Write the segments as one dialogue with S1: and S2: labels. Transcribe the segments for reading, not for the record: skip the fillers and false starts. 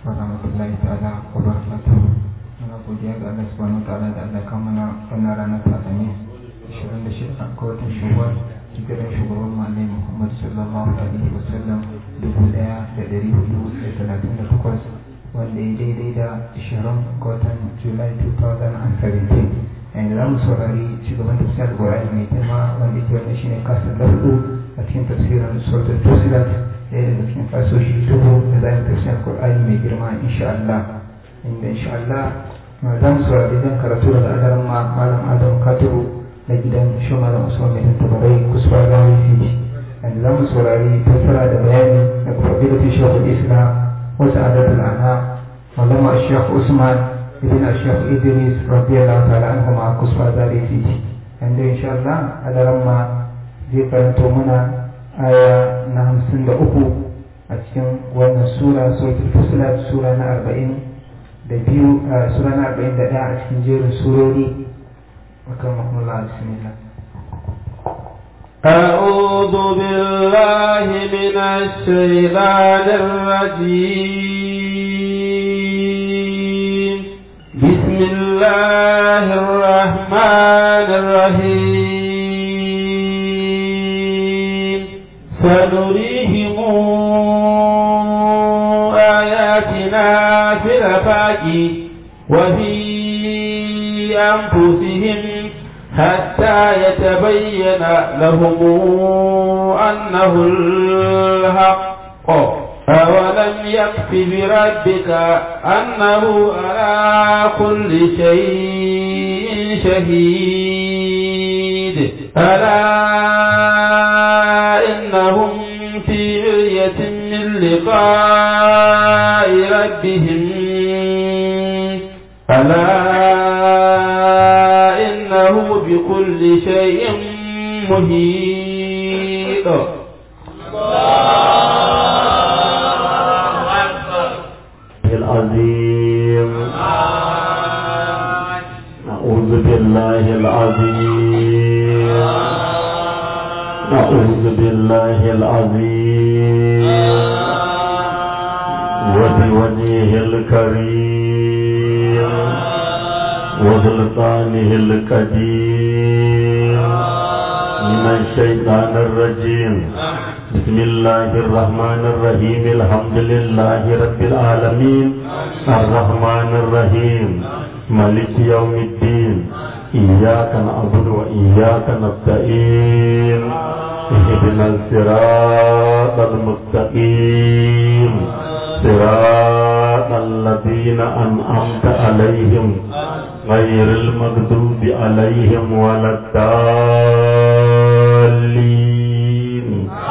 S1: warahmatullahi ta'ala wabarakatuh. Muna godiya ga Allah subhanahu wa ta'ala da Allah kan mana wannan rana ta Alhamis 26 ga watan Shawwal, hijiran shugaban Annabi Muhammad sallallahu alaihi wasallam 1438, wanda ya daidai da 20 ga watan July 2017. Yanzu za mu saurari shugaban tafsirar Qur'ani mai tema wanda ke wannan shine kasar lafu a cikin tafsirin suratul Fussilat, ɗaya daga cikin fasoshi duhu da za mu tafsirar Qur'ani mai girma insha Allah. Inda insha Allah za mu saurari zan karatu daga adaran malam Adam Katuru na gidan shi malam Usman bin Tabarai Kusfa Zawi Fiji. Yanzu za mu saurari fassara da bayani daga fadilatu Shaykhul Islam wa Sa'adatul Anam Maulana Sheikh Usman ibn Sheikh Idris radiyallahu ta'ala anhu ma Kusfa Zawi Fiji. Yanzu insha Allah adaran ma zai karanto mana aya na 53 a cikin wannan sura suratul Fussilat, sura na 42 sura na 41 a cikin jerin surori. أكرمكم الله. بسم الله.
S2: أعوذ بالله من الشيطان الرجيم. بسم الله الرحمن الرحيم. سنريهم آياتنا في الآفاق وفي أنفسهم حتى يتبين لهم أنه الحق. أولم يكف بربك أنه على كل شيء شهيد. ألا إنهم في مرية من لقاء ربهم. ألا إنه بكل شيء محيط.
S3: العظيم. أعوذ بالله العظيم. أعوذ بالله العظيم وبوجهه الكريم وسلطانه القديم من الشيطان الرجيم. بسم الله الرحمن الرحيم. الحمد لله رب العالمين الرحمن الرحيم مالك يوم الدين. إياك نعبد وإياك نستعين. اهدنا الصراط المستقيم صراط الذين أنعمت عليهم غير المغضوب عليهم ولا الضالين.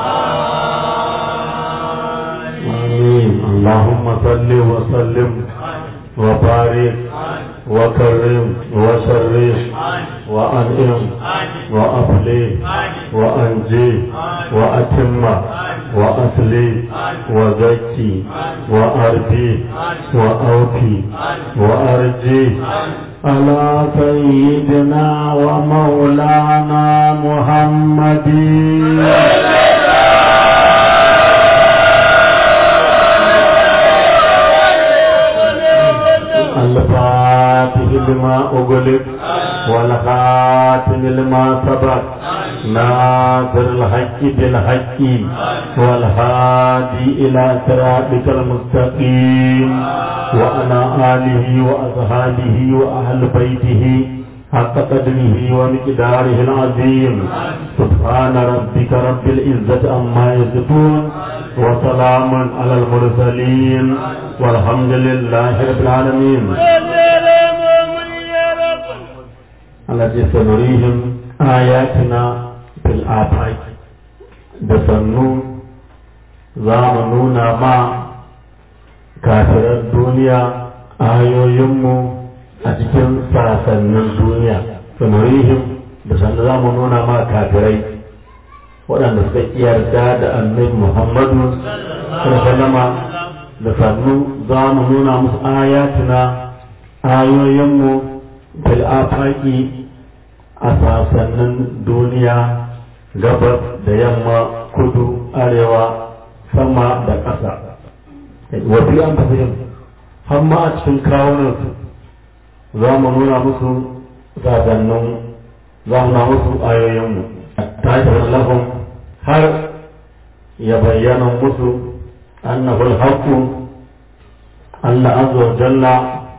S3: آمين. اللهم صل وسلم وبارك وكرم وشرف وأنعم وأفلح وأنجي وأتم وأصلي وزكي وأرضي وأوفي وأرجي على سيدنا ومولانا محمد. الفاتح لما أغلق والخاتم لما سبق ناصر الحق بالحق والهادي إلى صراطك المستقيم وعلى آله وأصحابه وأهل بيته حق قدره ومقداره العظيم. سبحان ربك رب العزة عما يصفون وسلام على المرسلين والحمد لله رب العالمين. الذي سنريهم آياتنا في الآفاق. بسنو زامنونا ما كافر الدنيا آيو يمو أتكن ساسن الدنيا. سنريهم بسنو زامنونا ما كافرين waɗanda suka yarda da annabi Muhammadu sallallahu da sannu za mu nuna musu ayatuna ayoyinmu fil afaqi a sasannin duniya, gabas da yamma, kudu, arewa, sama da ƙasa. Wafi an fahim har ma a cikin kawunansu za mu nuna musu sasannin za mu nuna musu ayoyinmu ta yi lahum har ya bayyana musu annahu al-haqqu Allah azza wa jalla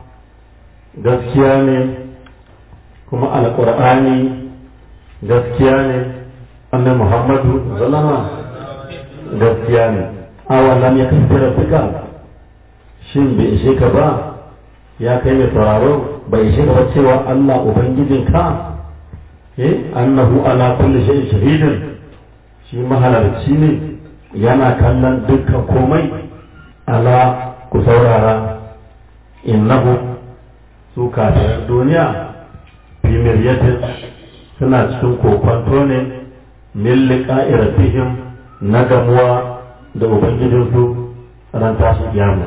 S3: gaskiya ne kuma alqur'ani gaskiya ne annabi Muhammadu sallama gaskiya ne awalam ya kafira bika shin bai ishe ka ba ya kai mai sauraro bai ishe ka ba cewa Allah ubangijinka annahu ala kulli shay'in shahidun shi mahalarci ne yana kallon dukkan komai ala ku saurara innahu su kafiran duniya fi miryatin suna cikin kokonto ne min liqa'i rabbihim na gamuwa da ubangijinsu ran tashi kiyama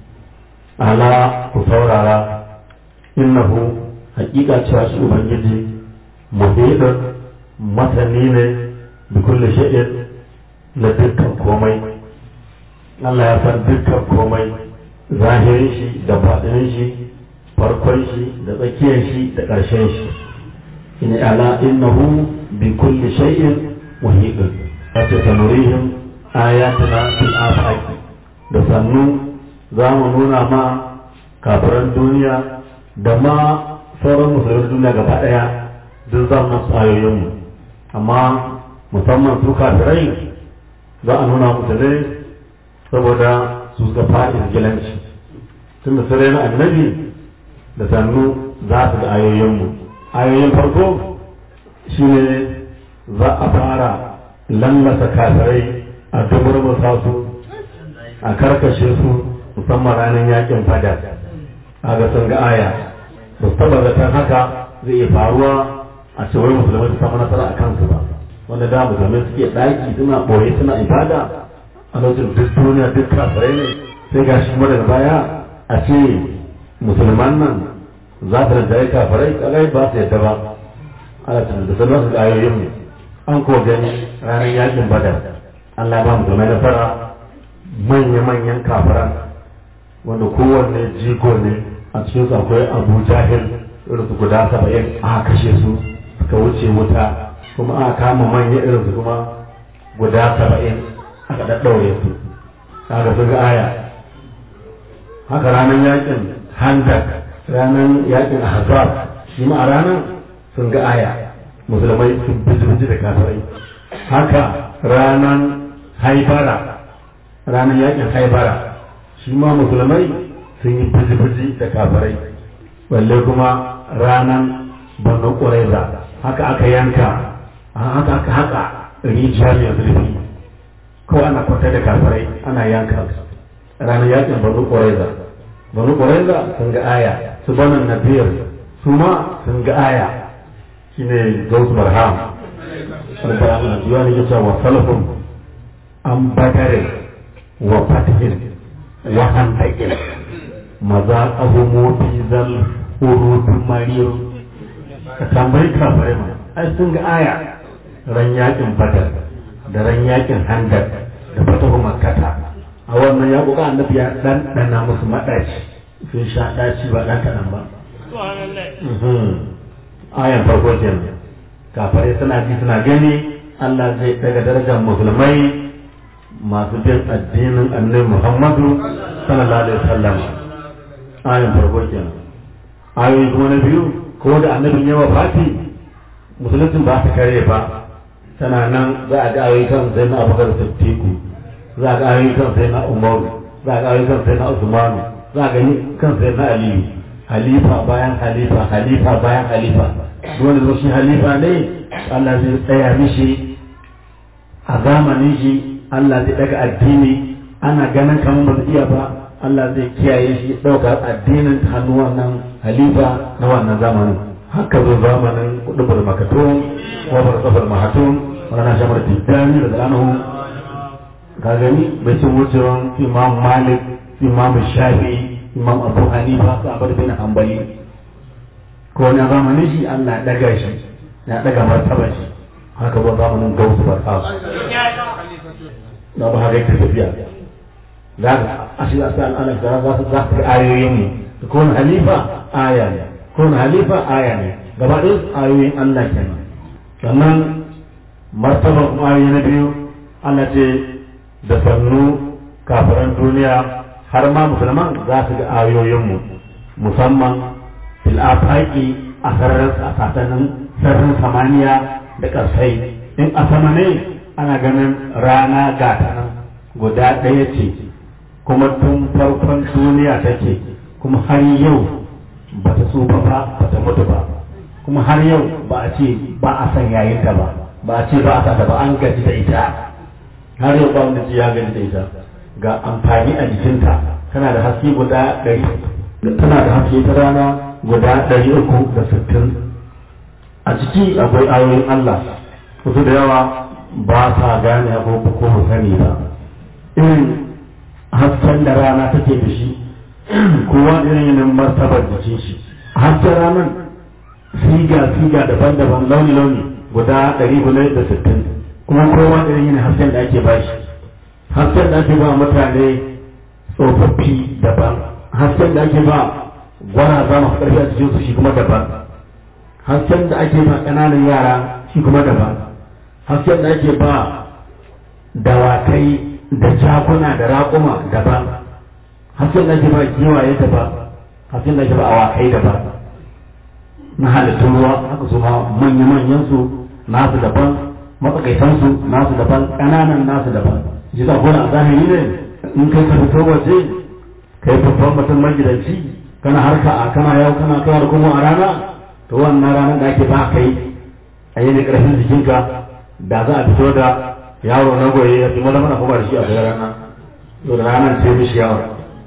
S3: ala ku saurara innahu haƙiƙa cewa shi ubangiji muhidin masani ne bi kulli shay'in na dukkan komai Allah ya san dukkan komai zahirin shi da baɗinin shi farkon shi da tsakiyar shi da ƙarshen shi in ala innahu bi kulli shay'in muhidin wato sanurihim ayatuna fil afaqi da sannu za mu nuna ma kafiran duniya da ma sauran musulman duniya gaba ɗaya duk za mu ayoyin mu amma musamman su kafirai za a nuna musu ne saboda su ga fa'in gilanci tun da sarai na annabi da sannu za su ga ayoyinmu ayoyin farko shine za a fara lallasa kafirai a dubar su a karkashe su musamman ranar yakin fada a ga sun ga aya ba su taba zaton haka zai iya faruwa a cewar musulmai su samu nasara a kansu ba wanda da musulmai suke ɗaki suna ɓoye suna ibada a lokacin duk duniya duk kafirai ne sai ga shi daga baya a ce musulman nan za su rinjaye kafirai kagai ba su yadda ba ala da sanar su ayoyin mu an ko gani ranar yakin badar Allah ba musulmai nasara manya-manyan kafiran wanda kowanne jigo ne a cikin su akwai Abu Jahil irin su guda 70 aka kashe su suka wuce wuta kuma aka kama manya irin su kuma guda 70 aka daddaure su kaga sun ga aya haka ranar yakin Handak ranar yakin Ahzab shi ma a ranar sun ga aya musulmai sun biji da kafirai haka ranar Haibara ranar yakin Haibara shi ma musulmai sun yi biji da kafirai balle kuma ranar Banu Qurayza haka aka yanka haka aka haka rijiya mai zurfi ko ana kwata da kafirai ana yanka ranar yakin Banu Qurayza sun ga aya su Banu Nadir su ma sun ga aya shine Gausu Barham wanda Allah ya yi cewa salafun an badare wa fatihin wa hantakin maza ahumu fi zal urudu marir ka tambayi kafirai ma ai sun ga aya ran yakin badar da ran yakin handar da fatahu makkata a wannan ya buƙa annabi ya dan dana musu madaci sun sha daci ba dan kadan ba ayan farko kenan kafirai suna ji suna gani Allah zai daga darajar musulmai masu bin addinin annabi Muhammadu sallallahu alaihi wasallam ayan farko kenan ayoyi kuma na biyu ko da annabin yawa fati musulunci ba ta kare ba tana nan za a ga ayoyi kan sai na Abubakar Siddiq za a ga ayoyi kan sai na Umar za a ga ayoyi kan sai na Usman za a ga kan sai na Ali halifa bayan halifa halifa bayan halifa wanda zo shi halifa ne Allah zai tsaya mishi a zamanin shi Allah zai daga addini ana ganin kamar ba su iya ba Allah zai kiyaye shi ɗaukar addinin hannu wannan halifa na wannan zamanin haka zo zamanin kudubar makatun wabar safar mahatun wana shamar tijjani da zanahu ka gani bai cin wucewan imam malik imam shafi imam abu hanifa su abar bin hanbali ko na zamanin shi Allah daga shi ya daga martaba shi haka zo zamanin gausu barka da ba haka yake tafiya za ka a shi za ana kira za su ga ayoyin mu kun halifa aya ne kun halifa aya ne gaba ɗin ayoyin Allah kenan sannan martaba ayoyi na biyu Allah ce da sannu kafiran duniya har ma musulman za su ga ayoyinmu musamman fil afaqi a sararin samaniya da ƙarsai in a sama ne ana ganin rana gata nan guda ɗaya ce kuma tun farkon duniya take kuma har yau ba ta tsufa ba ba ta mutu ba kuma har yau ba a ce ba a san yayinta ba ba a ce ba a sata ba an gaji da ita har yau ba wanda ce ya gaji da ita ga amfani a jikinta tana da haske guda 100 tana da haske ta rana guda 360 a ciki akwai ayoyin Allah wasu da yawa ba sa gane ko mu sani ba irin hasken da rana take da shi kowa irin yanayin martabar jikin shi hasken ranar siga daban-daban launi-launi guda 460 kuma kowa irin yanayin hasken da ake ba shi hasken da ake ba mutane tsofaffi daban hasken da ake ba gwaraza masu ƙarfi a cikinsu shi kuma daban hasken da ake ba ƙananan yara shi kuma daban hasken da ake ba dawakai da jakuna da raƙuma daban hasken da ake ba giwaye daban hasken da ake ba awakai daban na halittun ruwa haka su ma manya-manyan su nasu daban matsakaitansu nasu daban ƙananan nasu daban ji za a zahiri ne in kai ka fito waje kai babban mutum magidanci kana harka a kana yau kana kawar kuma a rana to wannan ranar da ake ba kai a yi da ƙarfin jikinka da za a fito da yaro na goye ya fi mana kuma da shi a kai rana to da ranar ce mishi yawa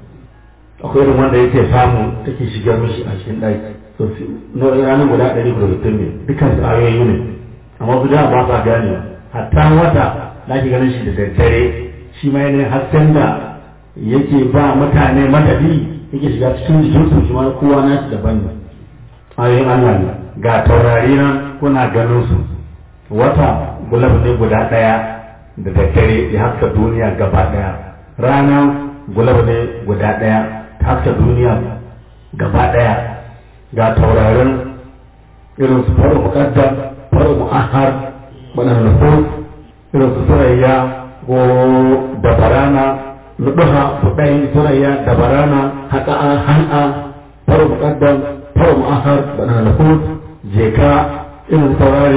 S3: akwai irin wanda yake samu take shigar mishi a cikin ɗaki to ranar guda 160 ne dukkan su ayoyi ne amma su da ba sa gane hatta wata da ake ganin shi da daddare shi ma yanayin hasken da yake ba mutane madadi yake shiga cikin jikinsu shi ma kowa na shi daban ne ayoyin Allah ne ga taurari nan kuna ganin su wata gulab ne guda ɗaya da daddare ya haska duniya gaba ɗaya rana gulab ne guda ɗaya ta haska duniya gaba ɗaya ga taurarin irin su faru muqaddam faru mu'ahar wannan nufus irin su surayya ko dabarana nuduha fudayin surayya dabarana haka han'a faru muqaddam faru mu'ahar wannan nufus jeka irin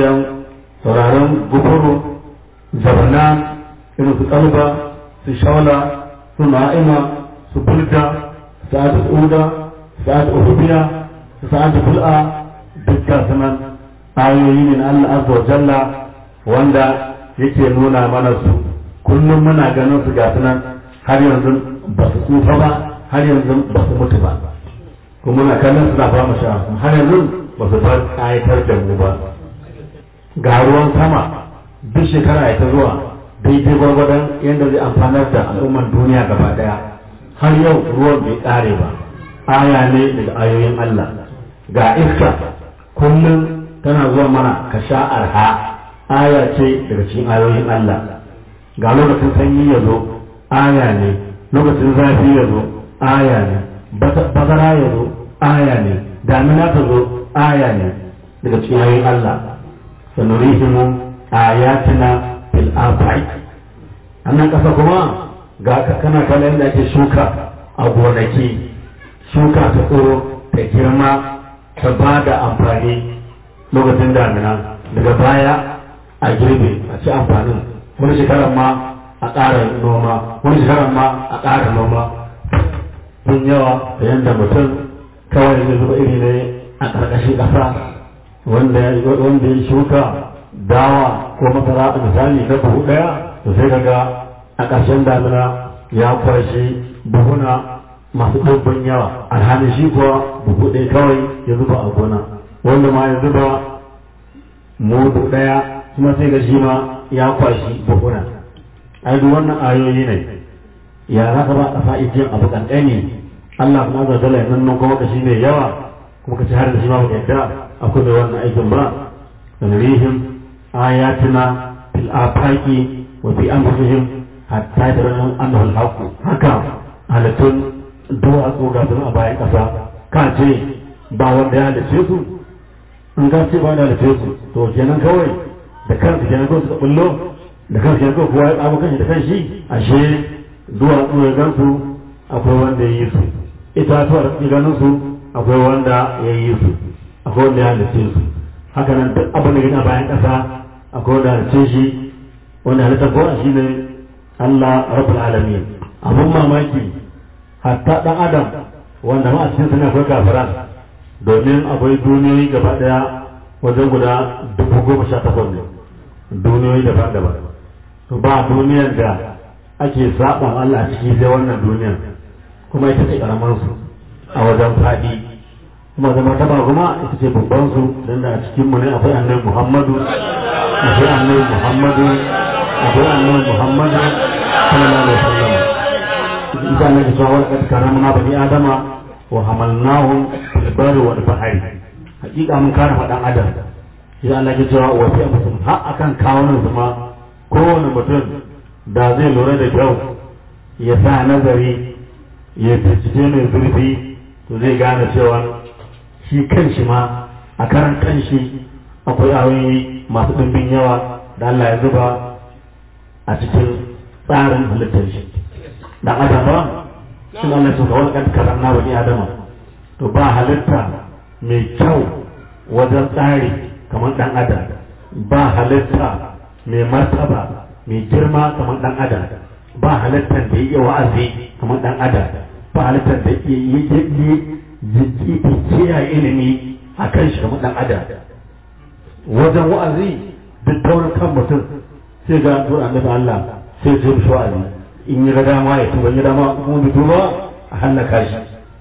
S3: sauraron gufuru zabana irin su kalba su shawala su na'ima su bulda sa'ad uda sa'ad uhubiya sa'ad ful'a dukkan sanan ayoyi ne na Allah azza wa jalla wanda yake nuna mana su kullum muna ganin su ga sunan har yanzu ba su tsufa ba har yanzu ba su mutu ba kuma muna kallon su na ba mu sha har yanzu ba su bar ayatar da mu ba ga ruwan sama duk shekara ya ta zuwa daidai gwargwadon yadda zai amfanar da al'ummar duniya gaba daya har yau ruwan bai kare ba aya ne daga ayoyin Allah ga iska kullum tana zuwa mana ka sha arha aya ce daga cikin ayoyin Allah ga lokacin sanyi ya zo aya ne lokacin zafi ya zo aya ne bazara ya zo aya ne damina ta zo aya ne daga cikin ayoyin Allah sanurihimu ayatina fil afaq annan kasa kuma ga kana kallon da ake shuka a gonaki shuka ta tsoro ta girma ta ba da amfani lokacin damina daga baya a girbe a ci amfanin wani shekarar ma a ƙara noma wani shekarar ma a ƙara noma sun yawa da yadda mutum kawai zai zuba iri ne a ƙarƙashin ƙasa wanda ya shuka dawa ko masara a misali na buhu ɗaya to sai kaga a ƙarshen damina ya kwashe buhuna masu ɗumbin yawa alhali shi kuwa buhu ɗaya kawai ya zuba a gona wanda ma ya zuba mudu ɗaya kuma sai ga shi ma ya kwashi buhuna ai duk wannan ayoyi ne ya za ka ba ƙasa ijin abu ƙanƙani Allah kuma za dala nan kuma ka shi ne yawa kuma ka ci har da shi ma ba yadda akwai da wannan aikin ba sanarihim ayatina fil afaqi wa fi anfusihim hatta da ranar annahul haku haka halittun duwatsu ga suna a bayan ƙasa ka ce ba wanda ya halice su in ka ce ba wanda ya halice su to kenan kawai da kansu kenan kawai suka bullo da kansu kenan kawai kowa ya tsago kanshi da kanshi ashe duwatsu ya gansu akwai wanda ya yi su itatuwar ya ganin su akwai wanda ya yi su akwai wanda ya halice su haka nan duk abin da gani a bayan ƙasa akwai wanda halice shi wanda halitta kowa shi ne Allah rabbul alamin abun mamaki hatta dan adam wanda ma a cikin suna akwai kafiran domin akwai duniyoyi gaba daya wajen guda 18,000 ne duniyoyi daban-daban to ba duniyar da ake saban Allah a ciki sai wannan duniyar kuma ita ce karamar su a wajen fadi kuma zama taba kuma ita ce babban su don da a cikin mu ne akwai annabi Muhammadu akwai annabi Muhammadu akwai annabi Muhammadu sallallahu alaihi wasallam idan ne cewa wa kad karamna bani adama wa hamalnahum fil barri wal bahri hakika mun kare fadan adam idan Allah ya cewa wa fi abukum har akan kawunan zuma kowane mutum da zai lura da kyau ya sa nazari ya bincike mai zurfi to zai gane cewa shi kanshi ma a karan kanshi akwai ayoyi masu ɗimbin yawa da Allah ya zuba a cikin tsarin halittar shi dan adam ba sun Allah su kawai kan karanna wani adama to ba halitta mai kyau wajen tsari kamar dan adam ba halitta mai martaba mai girma kamar dan adam ba halittar da yake wa'azi kamar dan adam ba halittar da yake jiki kiyaye ilimi akan shi kamar dan adam wajen wa'azi duk taurin kan mutum sai ga tura annabi Allah sai ya mishi wa'azi in yi ga dama ya tuba ya dama kuma bi tuba a hallaka shi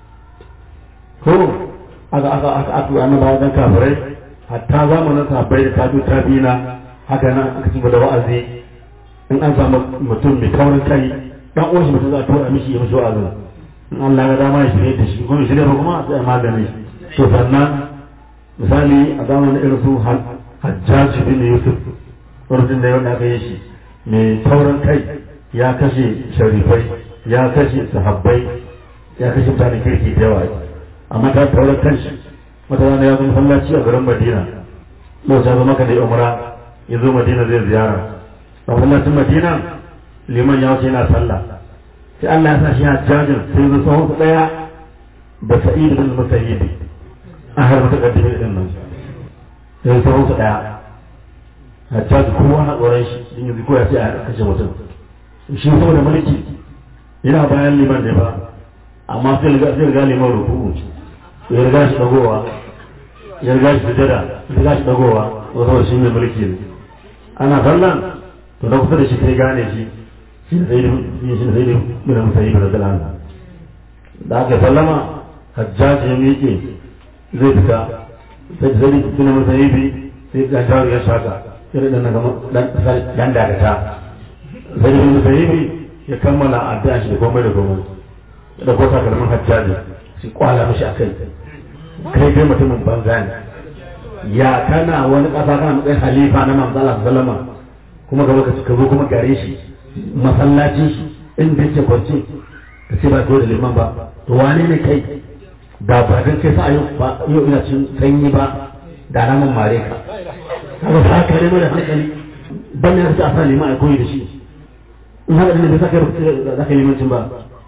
S3: ko aka tura annabi dan kafirai hatta zamanin sahabbai da tabi'ina haka nan aka ci da wa'azi in an samu mutum mai taurin kai dan uwan shi mutum za a tura mishi ya mishi wa'azi in Allah ya dama ya shirye da shi kuma shirye ba kuma sai a magani to sannan misali a zamanin irin su Hajjaj bin Yusuf wurin da yau aka yi shi mai taurin kai ya kashe sharifai ya kashe sahabbai ya kashe mutane kirki da yawa amma ta taurin kanshi wata rana ya zo masallaci a garin Madina lokacin zo maka da umra ya zo Madina zai ziyara a masallacin Madina liman ya wuce yana sallah sai Allah ya sa shi Hajjajin sai zo sahun daya da Sa'id bin Musayyib a har mutakaddimin din nan sai sahun daya Hajjaj kowa na tsoron shi in yanzu koya sai a kashe mutum shi saboda mulki yana bayan liman ne ba amma sai riga liman ruku'u ya riga shi dagowa ya riga shi sujada ya riga shi dagowa saboda shi ne mulki ne ana sallan to da kusa da shi sai gane shi shi sai bin Musayyib radiyallahu anhu da aka sallama Hajjaj ya miƙe zai fita sai bin Musayyib sai ga jawo ya shaka irin da na gama dan dagata sai da musayibi ya kammala addu'a shi da goma da goma da ko takalmin Hajjaji shi kwala mishi akai kai dai mutumin banza ne ya kana wani kasa kana matsayin halifa na manzo Allah sallama kuma gaba ka zo kuma gare shi masallacin shi inda yake kwance ka ce ba ko da liman ba to wane ne kai da ba dan kai sa yau ina cin sanyi ba da ramin mare ka haka fa ka nemo da hankali ban ne ta asali ma koyi da shi in haka ne bai saka da kai limancin ba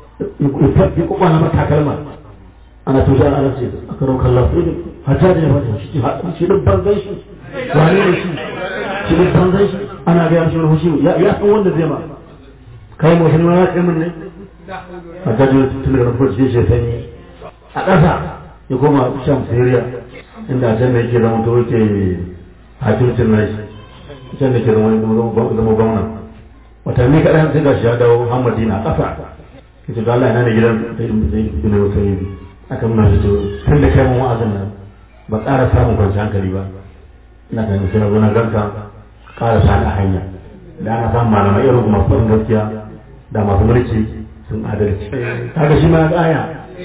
S3: ya ko kwana mata kalma ana tuja ana ce aka roƙa Allah sai Hajjaji ya fata shi duk banzai shi wani ne shi duk banzai shi ana ga shi rushi ya san wanda zai ma kai mu hin ma kai mun ne Hajjaji tun da rabu shi sanyi a ƙasa ya koma Sham Syria inda can da yake zama to yake hakimcin nashi can da ke zama gwamna watanni kaɗan sai ga shi ya dawo Madina ƙasa ke ce da Allah yana da gidan sai bin Musayyib aka nuna shi to tun da kai mun wa'azin nan ba ƙara samun kwanciyar hankali ba ina ganin sai na ganka ƙara sani a hanya da ana samun malamai irin masu faɗin gaskiya da masu mulki sun adalci kaga shi ma aya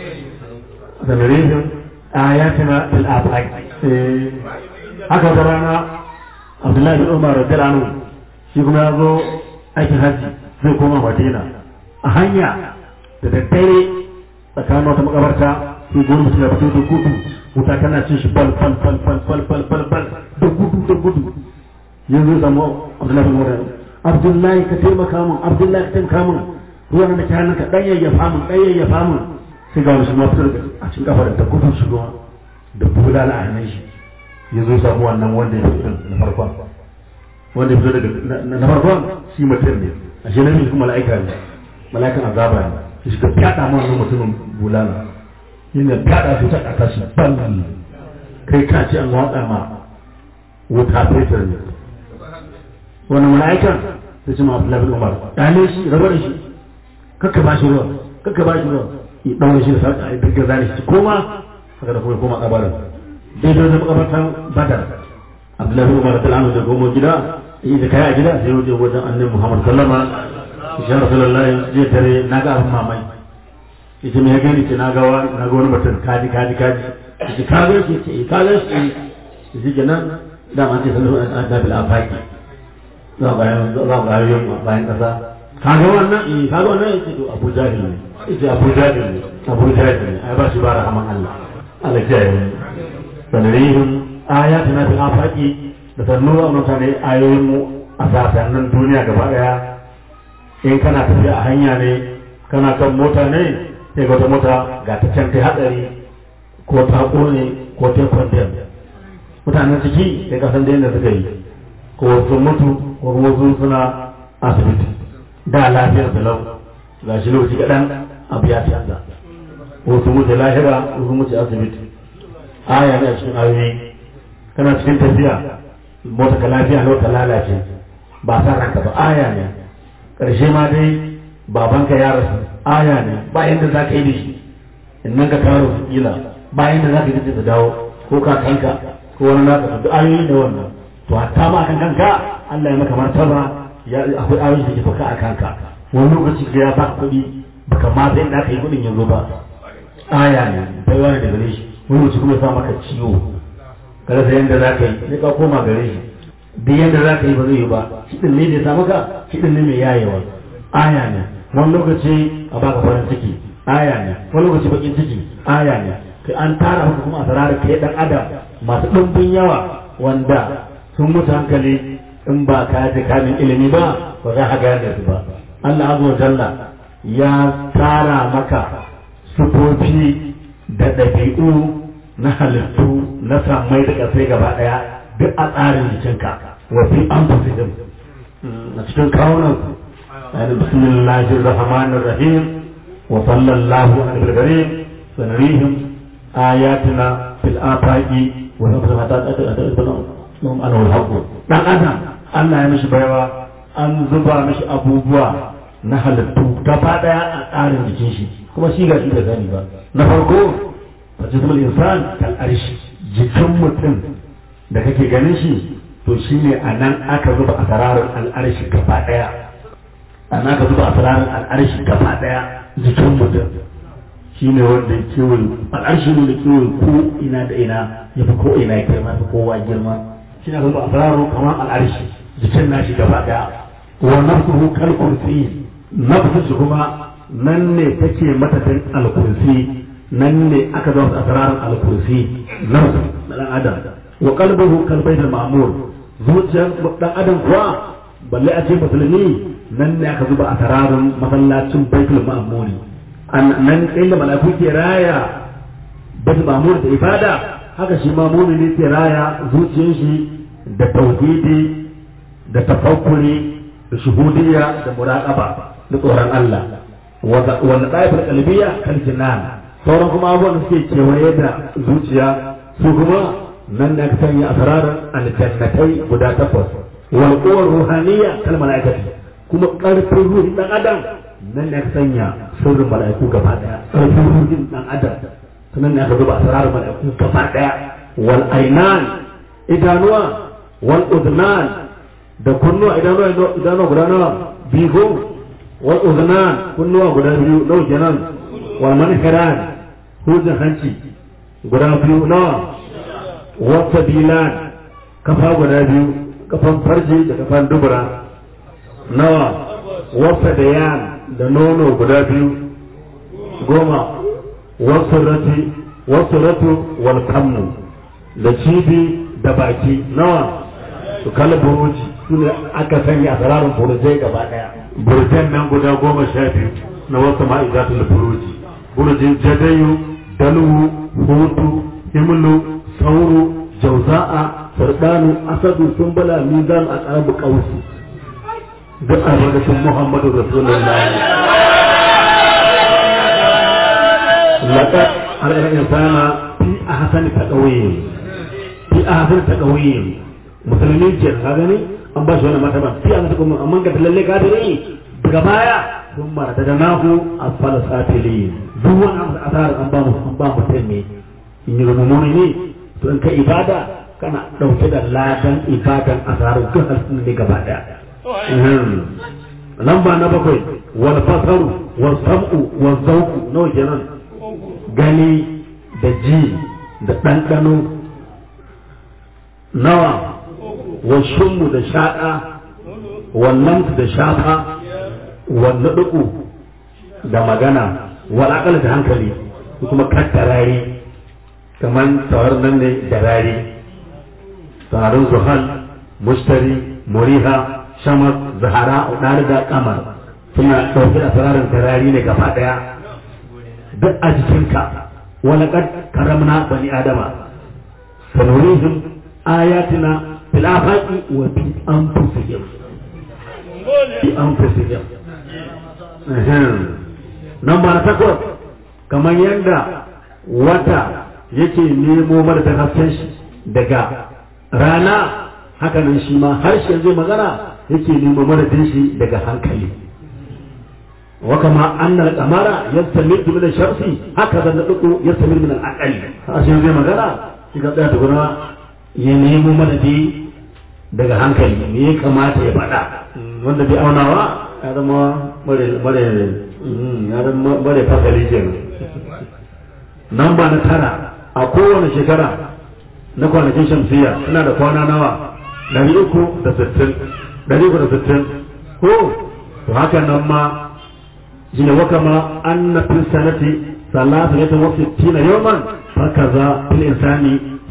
S3: sanarihim ayatina fil afaq haka da rana Abdullahi bin Umar radiyallahu anhu shi kuma ya zo aikin haji zai koma Madina a hanya da daddare tsakanin wata makabarta sai gona mutum ya fito da gudu wuta tana cin shi bal da gudu yanzu samu Abdullahi bin Umar Abdullahi ka taimaka min Abdullahi ka taimaka min ruwan da ke hannunka dan yayyafa min sai ga wani ma fitar a cikin kafar da gudu shi ruwa da bulala a hannun shi yanzu samu wannan wanda ya fito na farkon wanda ya fito daga na farkon shi mutum ne a shi namiji kuma mala'ika ne mala'ikan azaba ne shi ka fada ma wannan mutumin bulala yana fada su ta kasa shi ban kai ka ce an wada ma wuta fetur ne wannan mala'ikan sai ce ma Abdullahi bin Umar dale shi rabar shi kakka ba shi ruwa ya daure shi da sarka ya birga zane shi koma haka da kuma koma kabarin daidai da makabartan Badar Abdullahi bin Umar radiyallahu anhu da gomo gida da kai a gida sai waje wajen Annabi Muhammad sallama ya Rasulullahi je tare naga abin mamai yace me ya gani ce naga wani mutum kaji yace ka ga shi ce ka ga shi kenan da ma ce sallallahu alaihi wasallam afaki za ba yin bayan kasa kaga wannan yace to Abu Jahil ne ai ba shi ba rahman Allah ya yi sanarihim ayatuna fil afaqi da sannuwa mutane ayoyin mu a sasannin duniya gaba daya in kana tafiya a hanya ne kana kan mota ne sai wata mota ga ta can ta hadari ko ta kone ko ta kwandem mutanen ciki sai ka san da yadda suka yi ko sun mutu ko kuma sun suna asibiti da lafiyar da lau ga shi lokaci kaɗan abu ya canza ko sun mutu lahira ko sun mutu asibiti aya ne a cikin ayoyi kana cikin tafiya mota ka lafiya lau ka lalace ba sa ranka ba aya ne ƙarshe ma dai babanka ya rasu aya ne bayan da za ka yi da shi in nan ka karo su kila bayan da za ka yi da dawo ko ka kanka ko wani naka su ayoyi ne wannan to hatta ma kan kanka Allah ya maka martaba akwai ayoyi da ke faka a kanka wani lokaci da ya baka kuɗi baka ma sai da ka yi kuɗin yanzu ba aya ne bai wani da gare shi wani lokaci kuma ya sa maka ciwo kada sai yanda za ka yi sai ka koma gare shi duk yanda za ka yi ba zai yi ba kiɗin ne da ya sa maka kiɗin ne mai yayewa aya ne wani lokaci a baka farin ciki aya ne wani lokaci bakin ciki aya ne kai an tara maka kuma a sararin kai dan adam masu ɗumbin yawa wanda sun mutu hankali in ba ka yi kamin ilimi ba ba za ka gane su ba Allah azza wa jalla ya tara maka sufofi da ɗabi'u na halittu na samai da ƙasai gaba ɗaya duk a tsarin jikinka wa fi anfusihim a cikin kawunan bismillahir rahmanir rahim wa sallallahu alaihi wa sallam sanarihim ayatina fil afaqi wa nafsu ana walhaƙo ɗan adam Allah ya mishi baiwa an zuba mishi abubuwa na halittu gaba ɗaya a tsarin jikin shi kuma shi ga shi da sani ba na farko fajisul insan kal arshi jikin mutum da kake ganin shi to shine anan aka zuba asararin al'arshi gaba ɗaya anan aka zuba asararin al'arshi gaba ɗaya jikin mutum shine wanda kewaye al'arshi ne da kewaye ko ina da ina ya fi ko ina ya girma fi kowa girma shi ne zuba asararu kamar al'arshi jikin nashi gaba daya wa nafsuhu kal kursi nafsu kuma nan ne take matatin al kursi nan ne aka zuba asararin al kursi nafsu dan adam wa qalbuhu kal baitul ma'mur zuciyar dan adam kuwa balle a ce musulmi nan ne aka zuba asararin masallacin baitul ma'mur nan inda mala'iku ke raya baitul ma'mur da ibada haka shi ma mu'mini ke raya zuciyar shi da tauhidi da tafakkuri da shuhudiyya da muraqaba da tsoron Allah wanda ɗaifar kalbiya kan jinan sauran kuma abubuwan da suke kewaye da zuciya su kuma nan da aka sanya asrarin aljannatai guda 8 wal quwwar ruhaniyya kal malaikati kuma karfin ruhin dan adam nan da aka sanya sirrin malaiku gaba daya karfin ruhin dan adam sannan ne aka zuba asrarin malaiku gaba daya wal ainan idanuwa wal udnan da kunnuwa idanuwa guda nawa biyu wal udnan kunnuwa guda biyu nawa kenan wal mankaran hujjan hanci guda biyu nawa wa sabilan kafa guda biyu kafan farji da kafan dubura nawa wasa da yan da nono guda biyu 10 wasu ratu wal kammu da cibi da baki nawa su kala buruji su ne aka sanya a sararin burujai gaba daya burujan nan guda 12 na wasu ma'izatul buruji burujin jadayu dalwu hutu himlu sauru jauza'a sardanu asadu sumbala mizan aqrabu qausi duk albarkatun muhammadu rasulullahi laqad al-insana fi ahsani taqwim musulmi ke ka gani an ba shi wannan martaba fi ahsani taqwim amma ga lalle ka da rai daga baya sun marata da nahu asfala safilin duk wani asar an ba mutum ne in yi rumuni ne to in ka ibada kana dauke da ladan ibadan asar duk halin ne gaba daya lamba na 7 wal fasaru wal sam'u wal zawqu nawa kenan gani da ji da ɗanɗano nawa wa shummu da shaɗa wannan da shafa wannan ɗuku da magana walakal da hankali kuma kattarari kamar tawar nan ne da rari tawarin zuhal mustari muriha shamar zahara ɗari da kamar suna ɗauke da sararin tarari ne gaba ɗaya duk a jikinka walaƙar karamna bani adama sanurihim ayatina fil afaqi wa fi anfusihim nan ba na takwas kamar yadda wata yake nemo marasa hasken shi daga rana hakanan shi ma harshen zai magana yake nemo marasa shi daga hankali وكما أن القمر يستمر من الشمس هكذا النطق يستمر من العقل عشان زي ما قال إذا تقول ينيمو مددي daga hankali me ya kamata ya faɗa wanda bai aunawa ya zama bare fasali ke nan ba na tara a kowane shekara na kwanakin shamsiya suna da kwana nawa 360 ko to haka nan ma shine wakama anna fil sanati 63 yawman fakaza fil insani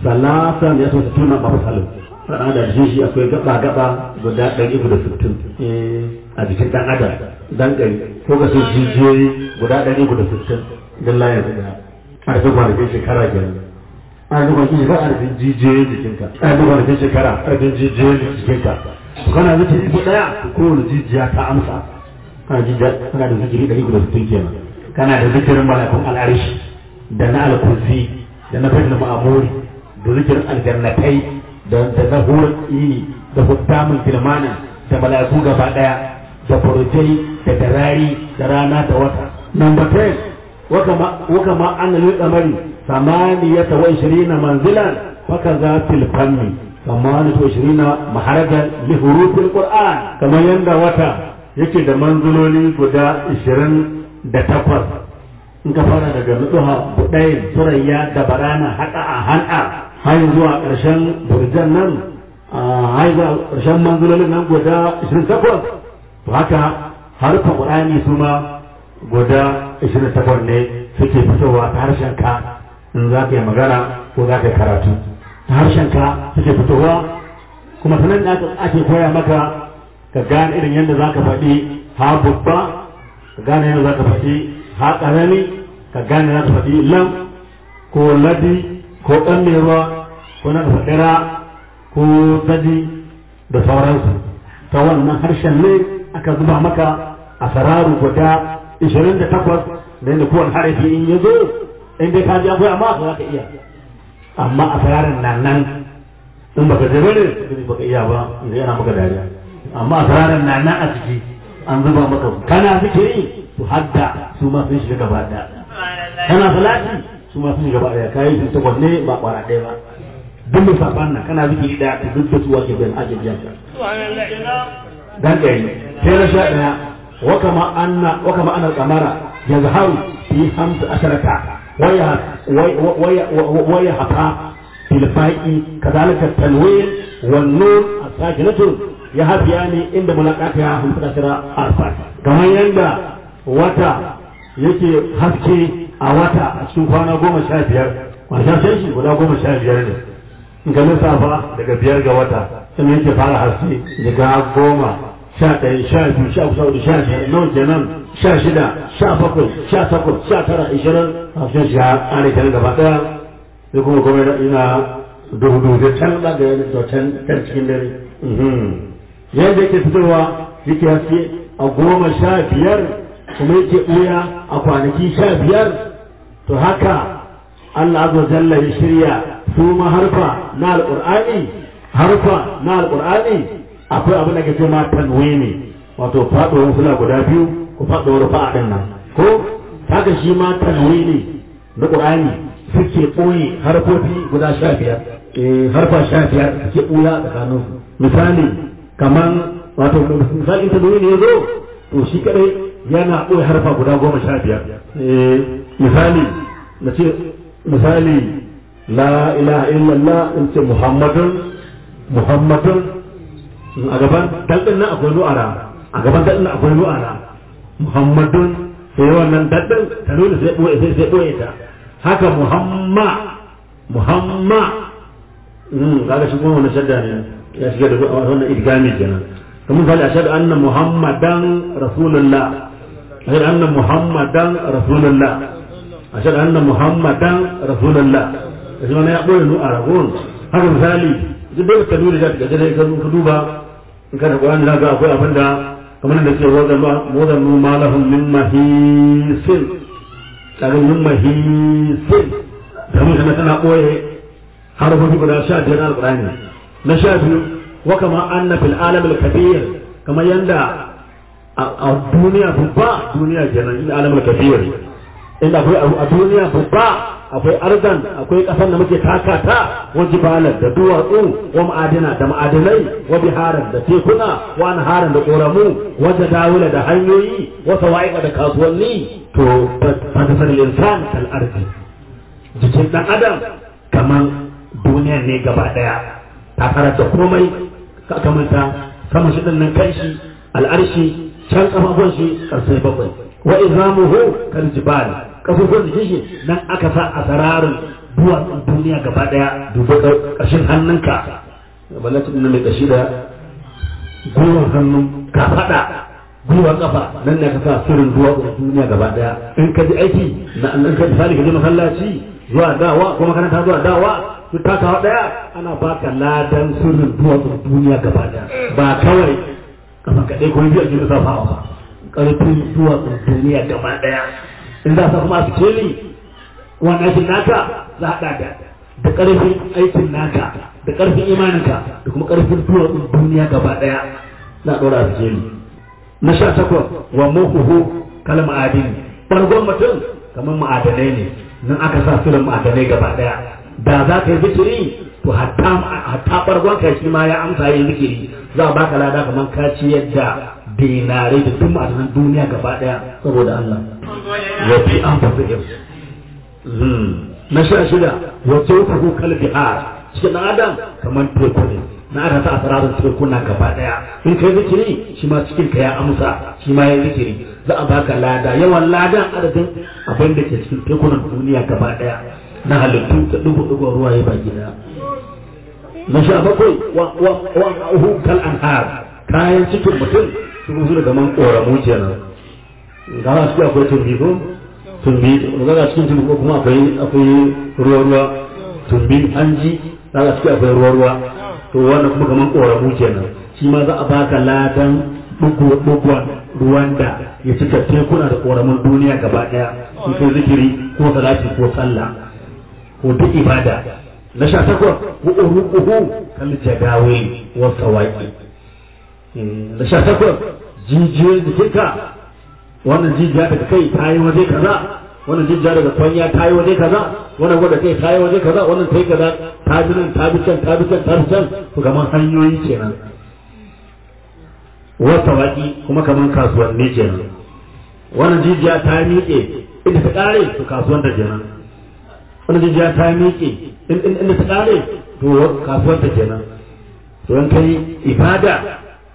S3: 63 mafsal sana da shi akwai gaba guda 160 a jikin dan adam dan gari ko ga su jijiyoyi guda 160 dan layin da a cikin kwanakin shekara kenan a cikin kwanakin shekara a cikin jijiyoyi jikinka a cikin kwanakin shekara a cikin jijiyoyi jikinka kana zikiri ko daya ko jijiya ta amsa kana da zikiri 160 kenan kana da zikirin malakun al'arish da na al-kursi da na fadil ma'amuri da zikirin aljannatai da na hurin ini da huttamin kilmanin da malaku gaba daya da furujai da darari da rana da wata number 10 wakama an al-qamari 28 manzilan fakaza fil fanni 28 maharajan li hurufil qur'an kamar yanda wata yake da manzuloli guda 28 in ka fara daga nutsuha buɗayin surayya da barana haɗa a han'a har zuwa ƙarshen burjan nan har zuwa ƙarshen manzulolin nan guda 28 to haka harfa ƙur'ani su ma guda 28 ne suke fitowa ta harshen ka in za ka yi magana ko za ka yi karatu ta harshen ka suke fitowa kuma sanan da ake koya maka ka gane irin yadda za ka faɗi ha babba ka gane yadda za ka faɗi ha ƙarami ka gane za ka faɗi lam ko ladi ko ɗan mai ruwa ko na ka faɗi ra ko sadi da sauransu ta wannan harshen ne aka zuba maka a sararu guda 28 da yadda kowane harafi in ya zo in dai ka ji akwai amma za ka iya amma a sararin nan in baka je bane baka iya ba idan yana maka dariya amma asararar na nan a ciki an zuba maka kana zikiri to hadda su ma sun shiga gaba daya kana salati su ma sun shiga gaba daya kai su takwas ne ba kwara ɗaya ba duk musafan nan kana zikiri da ta duk da su wake bayan ake biyan ka dan kai sai na sha daya wakama anna al-qamara yazharu fi 15 waya hafa fil fa'i kadhalika at-tanwin wan nun as-sakinatu ya hafiya ne inda mulaqata ya hunta kira arfa kamar yanda wata yake haske a wata a cikin kwana 15 kwana sai shi guda 15 ne in ga lissafa daga 5 ga wata sai yake fara haske daga 10 11 12 13 14 15 nawa kenan 16 17 18 19 20 haske shi ya kare kenan gaba daya sai kuma ina duhu da can da can cikin dare yadda yake fitowa yake haske a 15 kuma yake ɓuya a kwanaki 15 to haka Allah azza jalla ya shirya su ma harfa na alqur'ani akwai abin da ke ce ma tanwini wato faɗuwar sula guda biyu ko faɗuwar fa'a din nan ko haka shi ma tanwini na qur'ani suke ɓoye harfofi guda 15 harfa 15 suke ɓuya tsakanin misali kaman wato misali ta nuni ya zo to shi kadai yana ɓoye harfa guda 15 misali la ilaha illallah in ce muhammadun a gaban dalɗin nan akwai nu'ara muhammadun sai wannan dalɗin ta nuna sai ɓoye ta haka muhamma kaga shi kuma wannan shadda ne ya shiga da wannan idgami kenan kamar misali ashhadu anna muhammadan rasulullah ashhadu anna muhammadan rasulullah ashhadu anna muhammadan rasulullah shi wannan ya boye nu aragon haka misali duk da ka dole da ka duba in kana Qur'ani zaka akwai abinda kamar da ke wadan nu malahum min mahisin kaga min mahisin kamar kana tana boye harfofi guda 15 na alqur'ani na 12 wa kama anna fil alam al kabir kama yanda a duniya babba duniya kenan in alam al kabir inda akwai a duniya babba akwai ardan akwai kasar da muke takata wa jibalan da duwatsu wa ma'adina da ma'adinai wa biharan da tekuna wa anharan da koramu wa jadawula da hanyoyi wa sawa'iqa da kasuwanni to fa tasal insan kal ardi jikin dan adam kaman duniya ne gaba daya ta karanta komai ka kamanta sama shi din nan kai shi al'arshi can kafafun shi karsai bakwai wa izamuhu kal jibal kafafun shi nan aka sa a sararin duwatsun duniya gaba daya duba karshen hannunka ballacin nan mai kashi da gwiwar hannun ka fada gwiwar kafa nan ne ka sa sirrin duwatsun duniya gaba daya in ka ji aiki na nan ka misali ka je masallaci zuwa dawa ko makaranta zuwa dawa su takawa daya ana baka ladan sirrin duwatsun duniya gaba daya ba kawai kafa kaɗai ko biyu a jirgin safawa ba ƙarfin duwatsun duniya gaba daya in za ka kuma su ni wannan aikin naka za a da ƙarfin aikin naka da ƙarfin imaninka da kuma ƙarfin duwatsun duniya gaba daya za a ɗora su ni na 18 wa muhuhu kalma adini ɓargon mutum kamar ma'adanai ne nan aka sa filin ma'adanai gaba daya da za ka yi zikiri to hatta bargon kai shi ma ya amsa yin zikiri za a baka lada kamar ka ci yadda dinare da duk ma'adanan duniya gaba daya saboda Allah ya fi an fasa yau na 16 wa jawfahu kal bihar cikin dan adam kamar teku ne na aka sa asararin tekuna gaba daya in kai zikiri shi ma cikin ka ya amsa shi ma ya zikiri za a baka lada yawan ladan adadin abin da ke cikin tekunan duniya gaba daya na halittu ta dubu ruwa ya baki daya na 17 wa kal anhar kayan cikin mutum su zo daga man koramu kenan ga su akwai tumbi ga cikin tumbi kuma akwai ruwa tumbi hanji ga cikin akwai ruwa to wannan kuma kaman koramu kenan shi ma za a baka ladan duguwan ruwan da ya cika tekuna da koramun duniya gaba daya in kai zikiri ko salati ko sallah ko duk ibada na 18 wa uruquhu kal jadawi wa sawaqi na 18 jijiyoyin jikinka wannan jijiya daga kai ta yi waje kaza wannan jijiya daga kwanya ta yi waje kaza wannan gwada kai ta yi waje kaza wannan ta yi kaza ta bi nan ta bi can ta bi can ta bi can to kamar hanyoyi kenan wata waki kuma kamar kasuwanni kenan wannan jijiya ta miƙe inda ta ƙare to kasuwanta kenan wannan jijiya ta miƙe inda ta ƙare to kasuwanta kenan to in kai ibada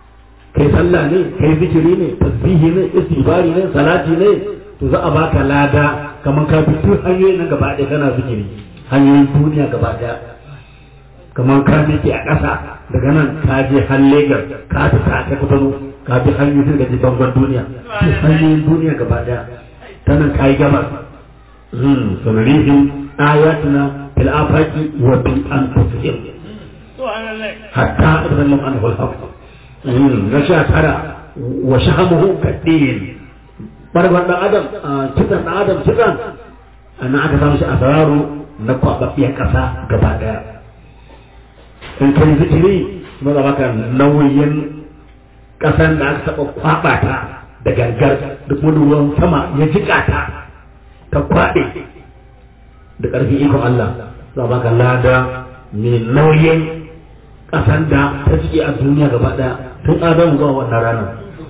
S3: kai sallah ne kai zikiri ne tasbihi ne istighfari ne salati ne to za a baka lada kamar ka bi duk hanyoyin nan gaba ɗaya kana zikiri hanyoyin duniya gaba ɗaya kamar ka miƙe a ƙasa daga nan ka je har Legas ka fita ta Kutano ka bi hanyoyin da ke bangon duniya duk hanyoyin duniya gaba ɗaya ta nan ka yi gabas sanarihim ayatuna fil afaqi wa bi anfusihim hatta idan an hulhaq na sha tara wa shahamuhu kaddin barban dan adam kitan dan adam kitan ana aka samu shi asararu na kwababbiyar kasa gaba daya in kai zikiri kuma da baka nauyin kasan da aka taba kwaba ta da gangar duk wani ruwan sama ya jika ta ta kwaɗe da ƙarfin ikon Allah za baka lada mai nauyin ƙasan da ta jike a duniya gaba ɗaya tun adamu zuwa wannan ranar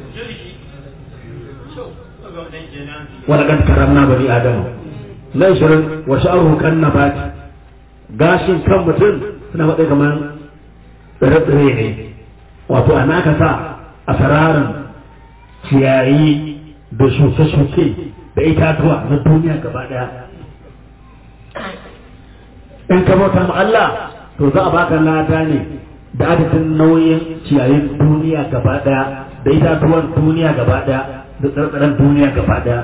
S3: wani kan karamna bani adamu na 20 wa sha'aru kan nabati gashin kan mutum suna faɗi kamar tsire-tsire ne wato ana aka sa a sararin ciyayi da shuke-shuke da itatuwa na duniya gaba daya in ka bauta ma Allah to za a baka lada ne da adadin nauyin ciyayin duniya gaba daya da itatuwan duniya gaba daya da tsartsaren duniya gaba daya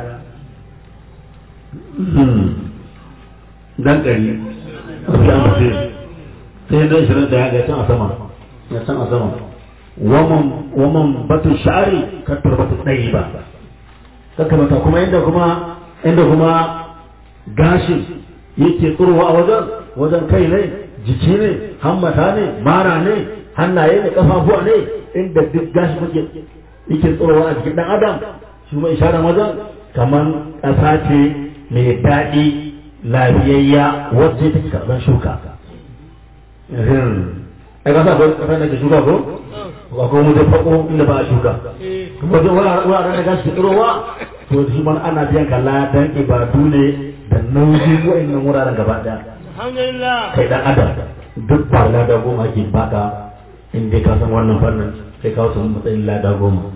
S3: dan ɗari sai an ce sai dai shirin da ya ga can a sama ya can a sama waman batu sha'ari kan turbatu ɗaya ba kakamata kuma inda kuma gashin yake tsirowa a wajen kai ne jiki ne hammata ne mara ne hannaye ne kafafuwa ne inda duk gashi yake tsirowa a jikin dan adam shi ma isharar wajen kamar ƙasa ce mai daɗi lafiyayya wacce take karɓar shuka ai ƙasa ko ƙasa da ke shuka ko akwai mu zai fako inda ba a shuka kuma zai wuraren da gashi tsirowa to shi man ana biyan ka ladan ibadu ne da nauyin wa'annan wuraren gaba daya kai dan adam duk ba lada goma ke baka in dai ka san wannan fannin sai ka wasu matsayin lada goma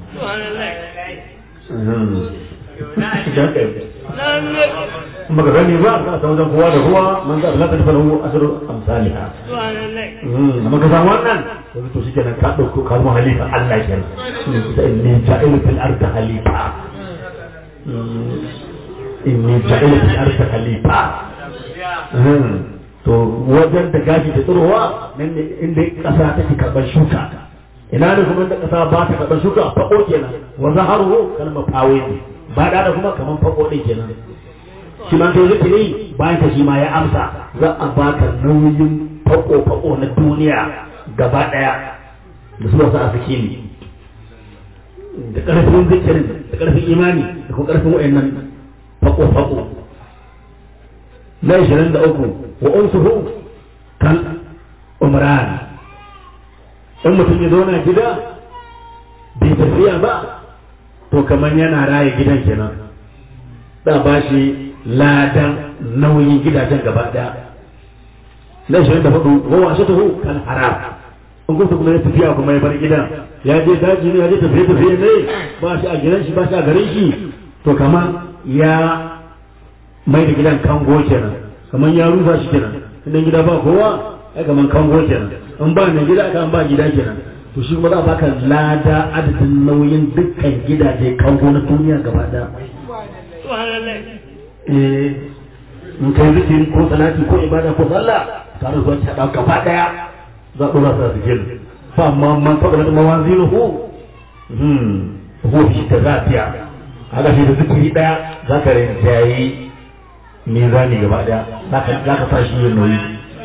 S3: kuma ka gani ba ka san wajen kowa da kowa man za a lata da falahu asiru amsaliha amma ka san wannan to shi kenan ka ɗauko ka zama halifa Allah kenan inni ja'ilu fil ardi halifa inni ja'ilu fil ardi halifa to wajen da gashi da tsirowa nan ne inda ƙasa take karɓar shuka ina ne kuma da ƙasa ba ta karɓar shuka faƙo kenan wa zaharu kalmar fawe ne ba da kuma kaman faƙo ɗin kenan shi ma kai zikiri bayan ka shi ma ya amsa za a baka nauyin faƙo na duniya gaba ɗaya da su wasu a sikili da ƙarfin zikirin da ƙarfin imani da kuma ƙarfin wa'annan faƙo na 23 wa unsuhu kan umran in mutum ya zauna gida bai tafiya ba to kamar yana raye gidan kenan da ba shi ladan nauyin gidajen gaba ɗaya na 24 wa washe tahu kan haram in kuma kuma ya tafiya kuma ya bar gidan ya je daji ne ya je tafiye ne ba shi a gidan shi ba shi a garin shi to kamar ya mai da gidan kango kenan kamar ya rufa shi kenan idan gida ba kowa ai kamar kango kenan in ba mai gida aka ba gida kenan to shi kuma za a baka lada adadin nauyin dukkan gidaje kango na duniya gaba daya in kai zikiri ko salati ko ibada ko sallah tare zuwa ta dauka gaba daya za a dora sa zikirin fa amma man fadala da mawazinuhu huwa fi tazafiya haka shi da zikiri daya zaka rinjayi mizani gaba daya zaka sa shi yin nauyi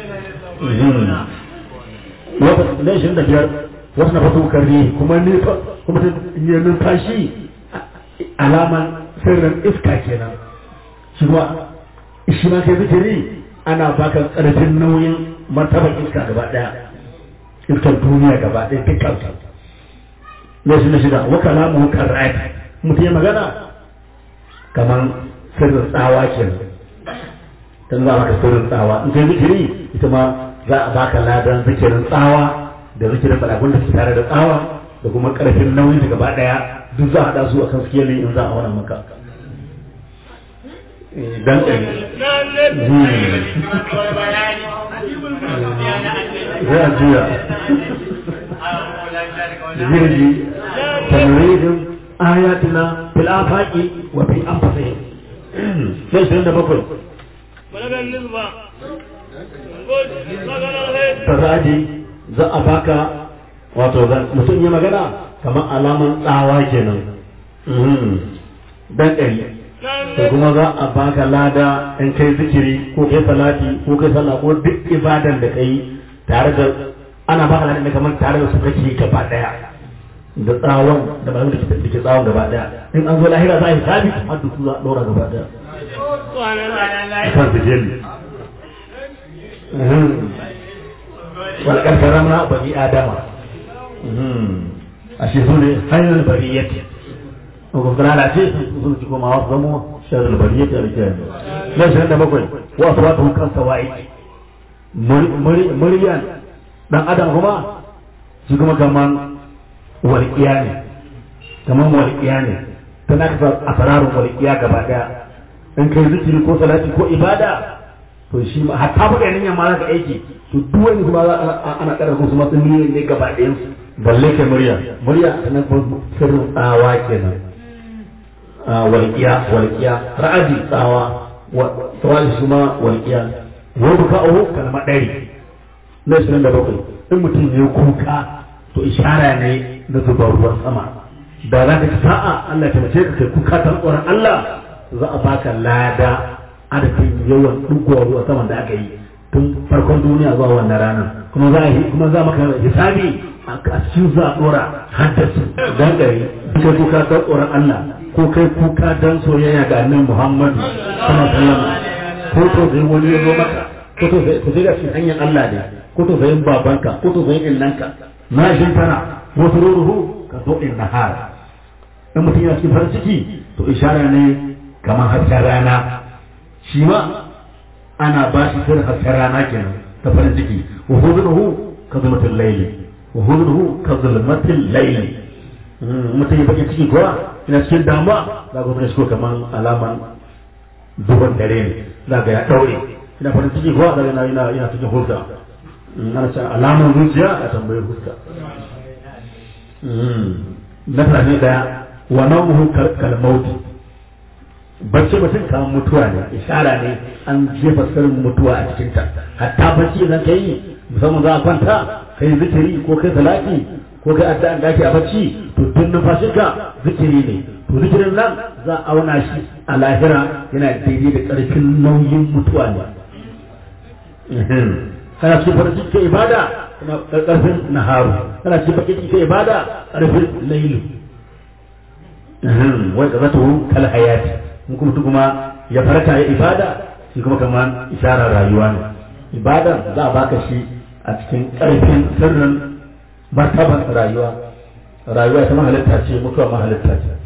S3: wata na 25 wasu na fasa karni kuma ne kuma ta yi numfashi alaman sirrin iska kenan shi ma kai zikiri ana baka ƙarfin nauyin martabar iska gaba daya iskar duniya gaba ɗaya dukkan su ne shi na shida wa kalamu qara'at mutum ya magana kamar sirrin tsawa kenan dan za maka sirrin tsawa in kai zikiri ita ma za a baka ladan zikirin tsawa da zikirin balabun da ke tare da tsawa da kuma karfin nauyi da gaba daya duk za a hada su akan skeli in za a wannan maka dan zai a juya jirgi tamridin ayatina fil afaqi wa fi anfusihim sai 27 Tazadi za a baka wato mutum ya magana kamar alaman tsawa kenan dan ɗari da kuma za a baka lada in kai zikiri ko kai salati ko kai sallah ko duk ibadan da kai tare da ana baka lada kamar tare da su kake gaba daya da tsawon da malamin da ke tsawon gaba daya in an zo lahira za a yi sabi har da su za a ɗora gaba daya kan su jeli walƙar karamna bani adama a shi su ne hanyar bariyyati ko kana ce sun ci kuma wasu zamo sharri bariyyati a rikiyar nan shirin da bakwai wasu wata hukun sawa'i muryan dan adam kuma shi kuma kaman walƙiya ne kaman walƙiya ne tana kasa a fararun walƙiya gaba daya in kai zikiri ko salati ko ibada to shi ma hatta fa ganin yamma za ka aiki to duk wani kuma ana ƙara su masu miliyan ne gaba ɗayan su balle ke murya na sirrin tsawa kenan walƙiya ra'adi tsawa tsawa shi ma walƙiya wani buka ohu kalma ɗari na 27 in mutum ya kuka to ishara ne na zubar ruwan sama da za ka ci sa'a Allah ta mace ka kai kuka ta tsoron Allah za a baka lada adadin yawan dugowar ruwa saman da aka yi tun farkon duniya zuwa wannan ranar kuma za maka hisabi a cikin za a dora haddasu dan gari kai kuka don tsoron Allah ko kai kuka don soyayya ga annabi Muhammadu sallallahu alaihi wasallam ko to sai wani ya zo maka ko to sai da shi hanyar Allah ne ko to sai babanka ko to sai illanka na shin tana wasu ruhu ka zo in nahar in mutum yana cikin farin ciki to ishara ne kamar hasken rana shi ma ana ba shi sirrin hasken rana kenan ta farin ciki wa huduhu ka zulmatul layli wa huduhu ka zulmatul layli mutum ya baki ciki kuwa ina cikin damuwa za ga mutum shi kamar alaman duban dare ne za ga ya daure ina farin ciki kuwa za ga yana cikin hulka ana cewa alaman zuciya a tambayi hulka na tare da wa nawmuhu kal maut bacci mutum kamar mutuwa ne ishara ne an jefa sirrin mutuwa a cikinta hatta bacci idan ka yi musamman za a kwanta kai zikiri ko kai salati ko kai addu'an da ake a bacci to tun numfashinka zikiri ne to zikirin nan za a auna shi a lahira yana daidai da ƙarfin nauyin mutuwa ne kana cikin farin ciki kai ibada kana ƙarfin naharu kana cikin bakin ciki kai ibada ƙarfin lailu wai ka zato kal hayati mun kuma ya farka ya ibada shi kuma kamar isharar rayuwa ne ibada za a baka shi a cikin ƙarfin sirrin martaban rayuwa ta mahalitta ce mutuwa mahalitta ce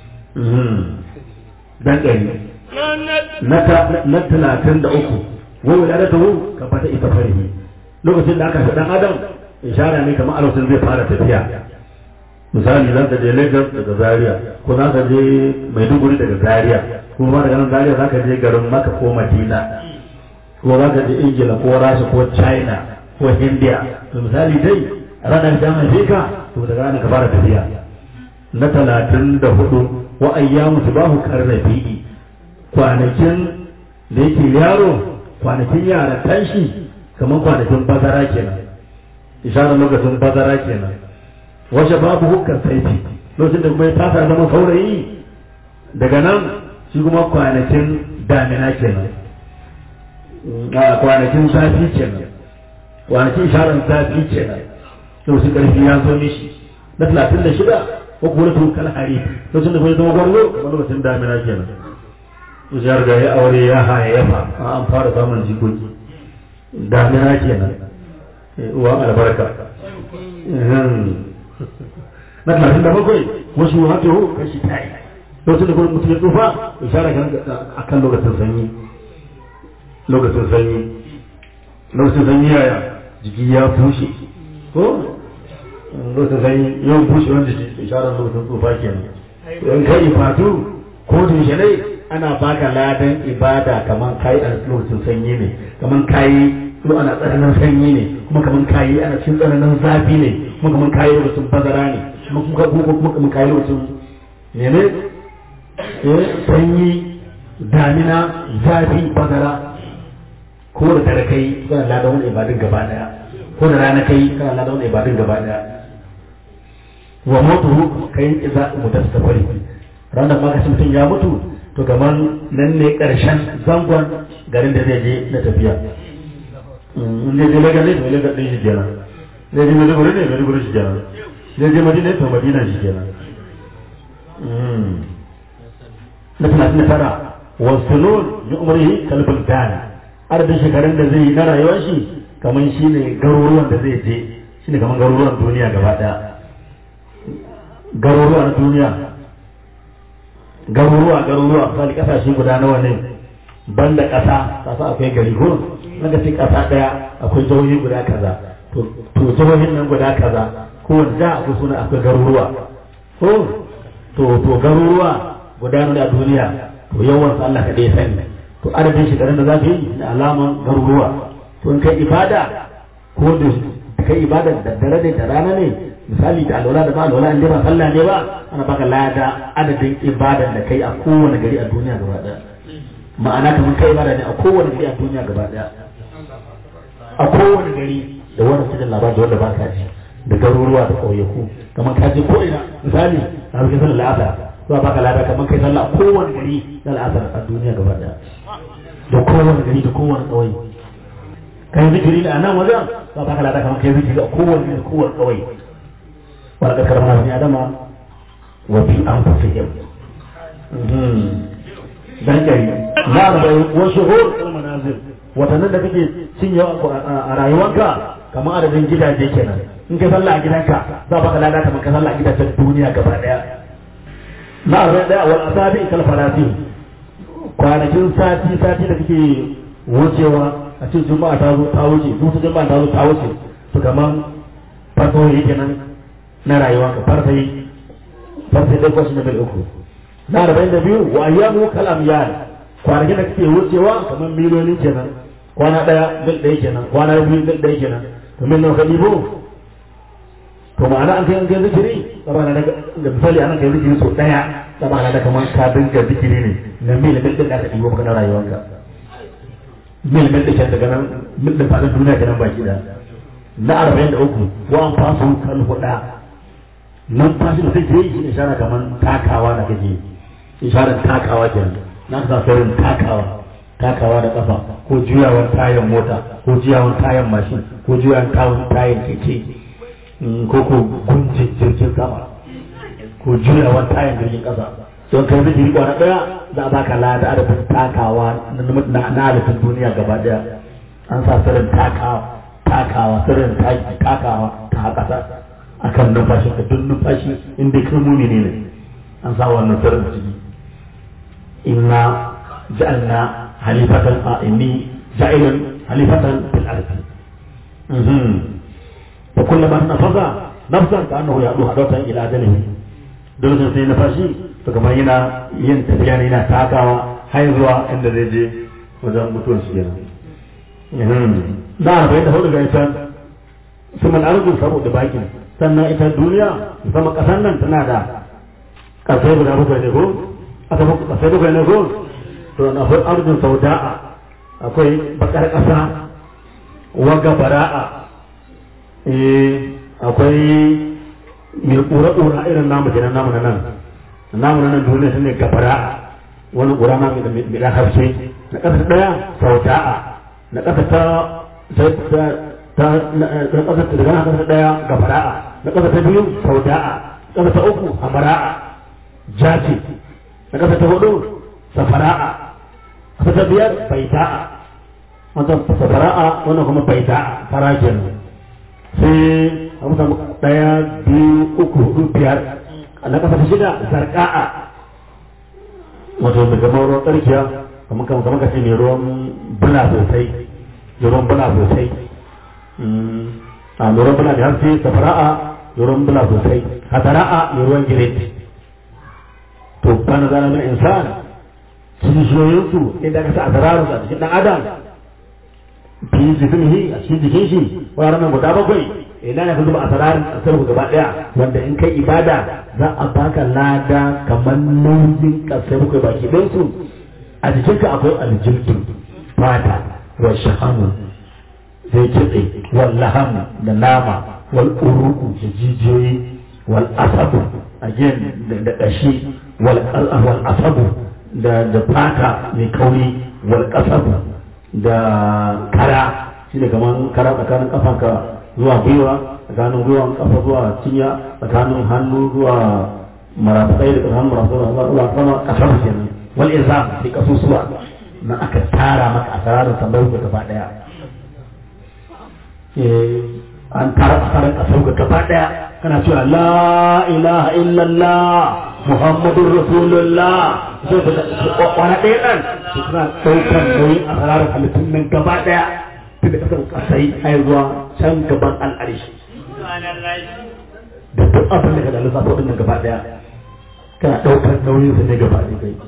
S3: dan gari na 33 wani da ta hu ka fata ita farihi lokacin da aka fi dan adam ishara ne kamar alwasin zai fara tafiya misali za ka je Lagos daga Zaria ko za ka je Maiduguri daga Zaria kuma daga nan Zaria za ka je garin Makka ko Madina ko za ka je Ingila ko Rasha ko China ko India to misali dai ranar da mai ka to daga ranar ka fara tafiya na 34 wa ayyamu subahu karrabi kwanakin da yake yaro kwanakin yara tanshi kamar kwanakin bazara kenan isharar lokacin bazara kenan wace babu hukkan saifi lokacin da kuma ya tasa zama saurayi daga nan shi kuma kwanakin damina kenan kwanakin zafi kenan kwanakin isharar zafi kenan yau su karfi ya zo mishi na 36 ko kuma tun kala hari lokacin da kuma zama gwarzo kuma lokacin damina kenan ya riga ya aure ya haya yafa an fara samun jikoki damina kenan uwa albarka na 37 wasu hatu kashi tayi lokacin da kuma mutum ya tsufa ishara kan akan lokacin sanyi lokacin sanyi yaya jiki ya bushe ko lokacin sanyi yawan bushewar jiki isharar lokacin tsufa kenan in kai ifatu ko da ne ana baka ladan ibada kaman kai a lokacin sanyi ne kaman kai ana tsananin sanyi ne kuma kaman kai ana cikin tsananin zafi ne kuma kaman kai lokacin bazara ne kuma kaman kai lokacin ne sanyi damina zafi bazara ko da dare kai kana ladan wani ibadun gaba daya ko da rana kai kana ladan wani ibadun gaba daya wa mutuhu kai idza mutasafari ranar ma kace mutum ya mutu to kaman nan ne karshen zangon garin da zai je na tafiya ne je Lagos ne Lagos din shi kenan ne je Maiduguri ne Maiduguri shi kenan ne je Madina to Madina shi kenan na tunatin tara wasunun yi umarihi kalbin dana arzikin shekarun da zai yi na rayuwar shi kamar shi ne garuruwan da zai je shi ne kamar garuruwan duniya gaba daya garuruwa na duniya garuruwa misali kasashe guda nawa ne banda kasa akwai gari ko na ce kasa daya akwai jihohi guda kaza to jihohin nan guda kaza ko wanda akwai suna akwai garuruwa ko to garuruwa guda nawa a duniya to yawan Allah kaɗai sani to adadin shekarun da za ka yi na alaman garuruwa to in kai ibada ko da kai ibada da dare da rana ne misali da alwala da ba alwala in dai ba sallah ne ba ana baka lada adadin ibadan da kai a kowane gari a duniya gaba daya ma'ana kamar kai ibada ne a kowane gari a duniya gaba daya a kowane gari da wani cikin labar da wanda ba ka ji da garuruwa da ƙauyaku kamar ka je ko ina misali a rikin sallah la'asar zuwa baka lada kamar kai sallah a kowane gari na la'asar a duniya gaba daya da kowane gari da kowane ƙauye kai zikiri ne a nan wajen zuwa baka lada kamar kai zikiri a kowane gari da kowane ƙauye wala da karama bani adama wa fi anfusihim dan kai la da wasu hur manazil watannin da kake cinyewa a rayuwarka kamar adadin gidaje kenan in ka sallah a gidanka za baka lada kamar ka sallah a gidajen duniya gaba daya na zai daya wal asabi kal farati kwanakin sati da kake wucewa a cikin juma'a ta zo ta wuce duk juma'a ta zo ta wuce to kaman farko yake nan na rayuwa ka farfai da kwashi na bil uku na 42 wa ayyamu kal amyal kwanakin da kake wucewa kaman miliyoni kenan kwana daya mil daya kenan kwana biyu mil daya kenan to min nan kadibo to ma'ana an kai zikiri saboda daga da misali an kai zikiri so daya saboda da kamar ka dinga zikiri ne na mil din da ka dibo kana rayuwarka mil din da daga nan mil din fadin duniya kenan baki da na 43 wa an fasu kan huda nan fasu da take yi ne shara kamar takawa da kake isharar takawa kenan na ka saurin takawa da kafa ko juyawar tayan mota ko juyawar tayan mashin ko juyawar tayan keke ko gunjin jirgin sama ko juyawar tayan jirgin kasa don kai zikiri kwana daya za a baka lada adadin takawa na adadin duniya gaba daya an sa sirrin takawa sirrin takawa ta kasa akan numfashi ka duk numfashi inda kai mumini ne an sa wannan sirrin ciki inna ja'alna halifatan inni ja'ilan halifatan fil ardi wa kullama nafaza nafsan ka annahu ya'du hadatan ila ajalihi dole sai nafashi to kamar yana yin tafiya ne yana takawa har zuwa inda zai je wajen mutuwar shi kenan da bai da hudu ga ita suman arzu saboda bakin sannan ita duniya sama kasan nan tana da kasai guda bakwai ne ko aka kasai bakwai ne ko to na akwai arzun sauda'a akwai bakar kasa waga bara'a akwai mai ƙura-ƙura irin namu kenan namu na nan duniya sun ne gabara'a wani ƙura na mai ɗan harshe na ƙasa ɗaya sauda'a na ƙasa daga na ƙasa ɗaya gabara'a na ƙasa ta biyu sauda'a ƙasa ta uku amara'a jace na ƙasa ta hudu safara'a ƙasa ta biyar baita'a wannan safara'a wannan kuma baita'a farajen sai a musa ɗaya biyu uku hudu biyar na ƙasa ta shida zarƙa'a wato mai zama ruwan tsarkiya kamar ka ce mai ruwan bula sosai a mai ruwan bula da haske safara'a ruwan bula sosai hatara'a mai ruwan giret to bana zana min insan kishiyoyinsu inda ka sa asararsu a cikin dan adam fi jismihi a cikin jikin shi wuraren guda bakwai ina ne ka zuba asararin asarku gaba daya wanda in kai ibada za a baka lada kamar nauyin kasar bakwai baki ɗinsu a jikinka akwai aljiltu fata wa shahamu sai kitse wal lahamu da nama wal uruku da jijiyoyi wal asabu again da kashi wal asabu da fata mai kauri wal kasabu da kara shine kaman kara tsakanin kafanka zuwa gwiwa tsakanin gwiwan kafa zuwa cinya tsakanin hannu zuwa marafakai da tsakanin marafakai zuwa sama kasar kenan wal izam sai kasusuwa na aka tara maka asararin tambayar ka gaba daya an tara asarar kasar ka gaba daya kana cewa la ilaha illallah muhammadur rasulullah sai ka kwana ɗaya ɗan su suna ɗaukar nauyin asararin halittun nan gaba daya tun da kasar kasai ai zuwa can gaban al'arishi da duk abin da ka da lissafa waɗannan gaba daya kana ɗaukar nauyin su ne gaba ɗaya kai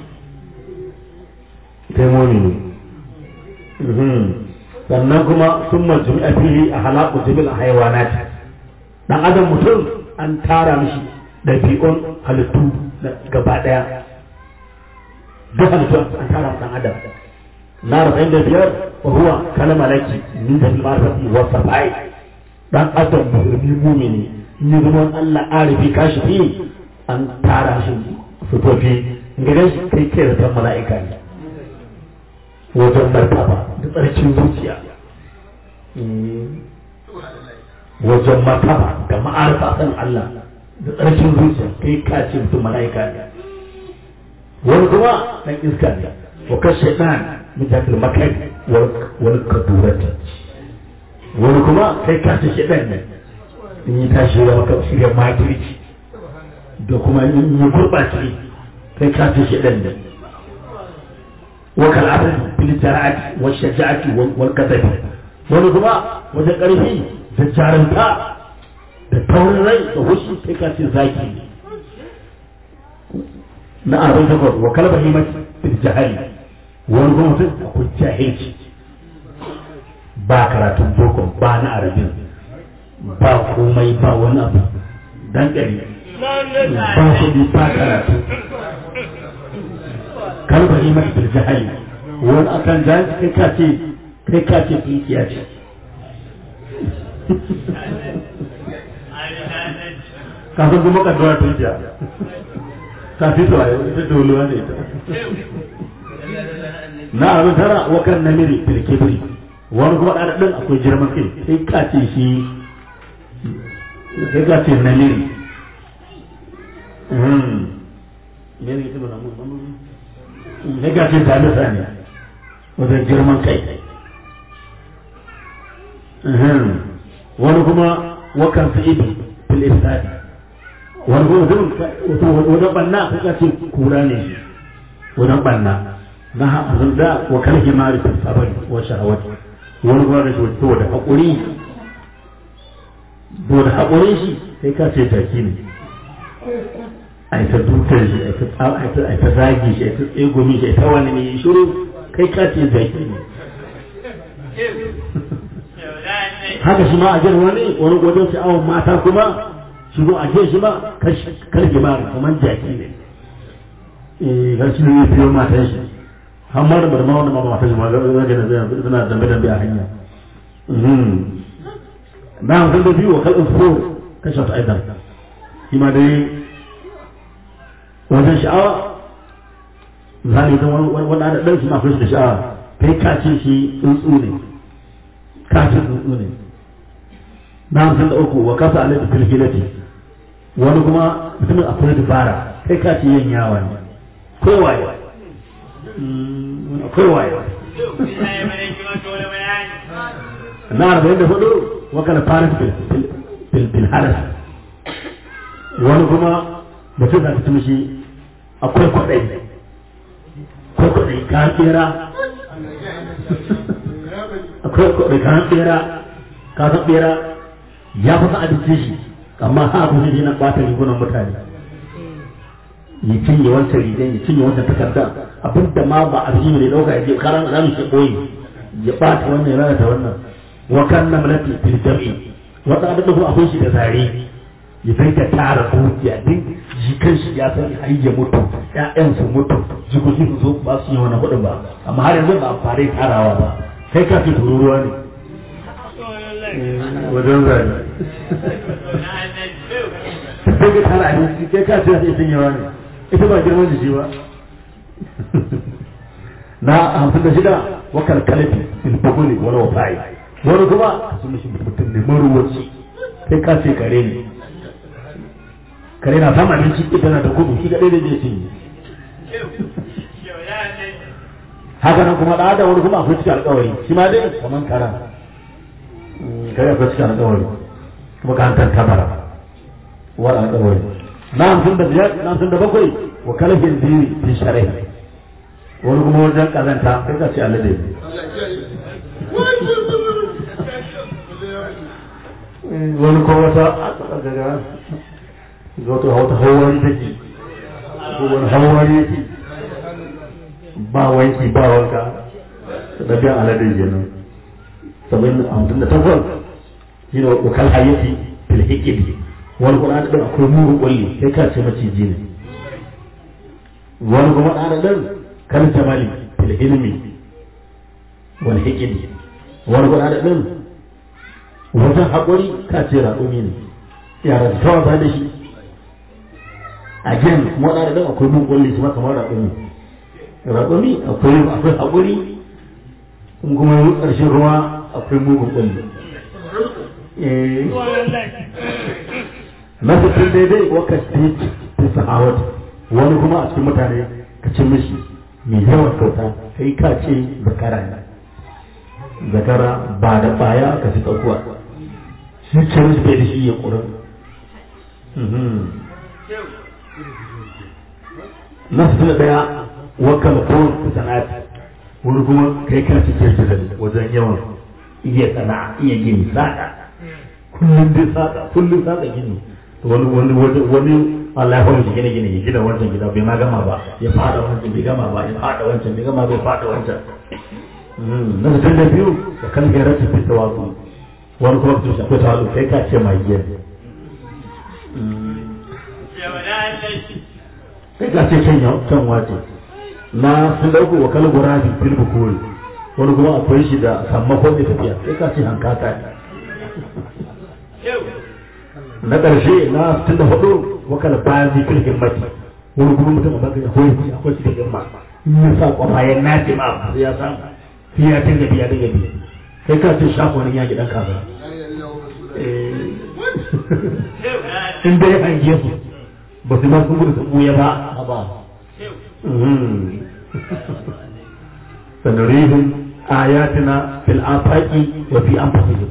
S3: sai momini sannan kuma sun majumi a fili a halaku jibil a haiwanat dan adam mutum an tara mishi ɗabi'un halittu gaba ɗaya duk halittu an tara dan adam na 45 wa huwa kalama laki min da marfati wa safai dan adam musulmi mumini ni zama Allah arifi kashifi an tara shi sufofi gidan shi kai kai da mala'ika ne wajen martaba da tsarkin zuciya wajen martaba da ma'arfa san Allah da tsarkin zuciya kai ka ce mutum mala'ika ne wani kuma dan iska ne wa ka shaitan mijatul makai wani kadurati wani kuma kai ka ce shaitan ne in yi tashi da maka shirya makirci da kuma in yi gurɓace kai ka ce shaitan ne wakal abin fil jara'ati wal shaja'ati wal kadabi wani kuma wajen ƙarfi da jarumta da taurin rai da hushi kai ka ce zaki na abin takwas wa kalba himati fil jahali wani kuma mutum akwai jahilci ba karatun boko ba na arabin ba komai ba wani abu dan ƙari ba kuɗi ba karatu kalba himati fil jahali wani akan jahilci kai ka ce dukiya ce kafin kuma kaddara dukiya kafin su wayo ita doluwa ne ita na abin tara wakar namiri fil kibri wani kuma ɗan ɗan akwai girman kai sai ka ce shi sai ka ce namiri me ne kuma namun sai ka ce damisa ne wajen girman kai wani kuma wakan sa'ibi fil ifsadi wani kuma wajen banna sai ka ce kura ne wajen banna na haɗin da wa kalki mari fil sabari wa shahawati wani kuma da shi saboda haƙuri shi sai ka ce jaki ne a yi ta dukkan shi a yi ta zagi shi a yi ta tsegumi shi a yi ta wani ne shiru kai ka ce jaki ne haka shi ma a jin wani wajen sha'awar mata kuma shi ko a jin shi ma kalki mari kamar jaki ne karshe ne ya fiye matan shi har ma da barma wanda ma matan shi ma zana dambe a hanya na hankali da biyu wa kalin so kashe ta aidan shi ma dai wajen sha'awa zane don wani ana ɗan shi ma kusa da sha'awa kai kace shi tsuntsu ne kace tsuntsu ne na hankali da uku wa kasa alaƙa filfilati wani kuma mutumin akwai dubara kai kace yin yawa ne kowaye na 44 wakana fara fil haras wani kuma mutum za ta ci mishi akwai kwaɗai kayan tsera akwai kwaɗai kayan tsera kasan tsera ya fasa abincin shi amma ha ku shi na ɓata rigunan mutane ya cinye wancan rigan ya cinye wancan takarda abinda ma ba a fi ne ɗauka ya je karan zamu shi ɓoye ya ɓata wannan ya lalata wannan wa kan na malati fil jam'i wata da kuma akwai shi da zare ya kai ta tara dukiya din jikan shi ya san har ya mutu ƴaƴan su mutu jikoki su zo ba su yi wannan kuɗin ba amma har yanzu ba a fara tarawa ba kai ka fi tururuwa ne wajen zare sai ka tara abinci kai ka ce sai sun yawa ne ita ba girman jiki ba na 56 wakal kalafi fil bukuli wal wafai wani kuma su mishi mutum ne maruwaci kai ka ce kare ne kare na samun abinci ita na da gudu shi kaɗai da zai cinye haka nan kuma da wani kuma akwai cikin alƙawari shi ma dai kaman kara kare akwai cikin alƙawari kuma ka hantar kamara wani alƙawari na 55 na 57 wa kalafin ziri fi sharai wani kuma wajen kazanta kai ka ce alade wani kuma wata daga wata hawari take ko wani hawari yake ba wanki ba wanka da biyan alade kenan 58 shi ne wakal hayyati fil hikidi wani kuma da akwai muru kulli kai ka ce maciji ne wani kuma ɗan kan jamali fil ilmi wal hikidi wani kuma ɗan wajen haƙuri ka ce raƙumi ne yara da tawa da shi again kuma ɗan akwai muru kulli shi ma kamar raƙumi akwai haƙuri kuma ƙarshen ruwa akwai mugun kulli na fitin daidai waka state ta sahawat wani kuma a cikin mutane ka ci mishi mai yawan kyauta kai ka ce zakara ne zakara ba da baya ka ci tsakuwa shi ce mishi bai da shi ya ƙurin na fitin daya wakal kowar sana'at wani kuma kai ka ci kirkirar wajen yawan iya sana'a iya gini saƙa kullum saƙa gini wani Allah ya fahimci gine ya gina wancan gida bai ma gama ba ya fada wancan bai gama ba ya fada wancan bai gama bai fada wancan na mutum da biyu da kan gairar ta fita wasu wani kuma kusa akwai tawazu kai ka ce mai giya kai ka ce can wace na sun dauko wa kal gurabi fil bukuri wani kuma akwai shi da sammakon da tafiya kai ka ce hankaka na ƙarshe na 64 wakala bayan zikir himmati wani kuma mutum a baka ya hoyi akwai shi da himma in ya sa kwafayen nace ma sai ya samu sai ya dinga biya kai ka ce shafa wani ya gidan kaza in dai an yi su ba su ma sun gudu su ɓuya ba sanarihun ayatina fil afaqi wa fi anfusihim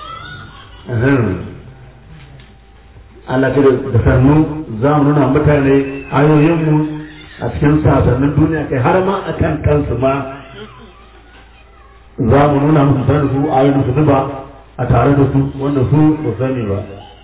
S3: Allah ta da sannu za mu nuna mutane ayoyinmu a cikin sasannin duniya kai har ma a kan kansu ma za mu nuna musu sanar su ayoyin su zuba a tare da su wanda su ba sani ba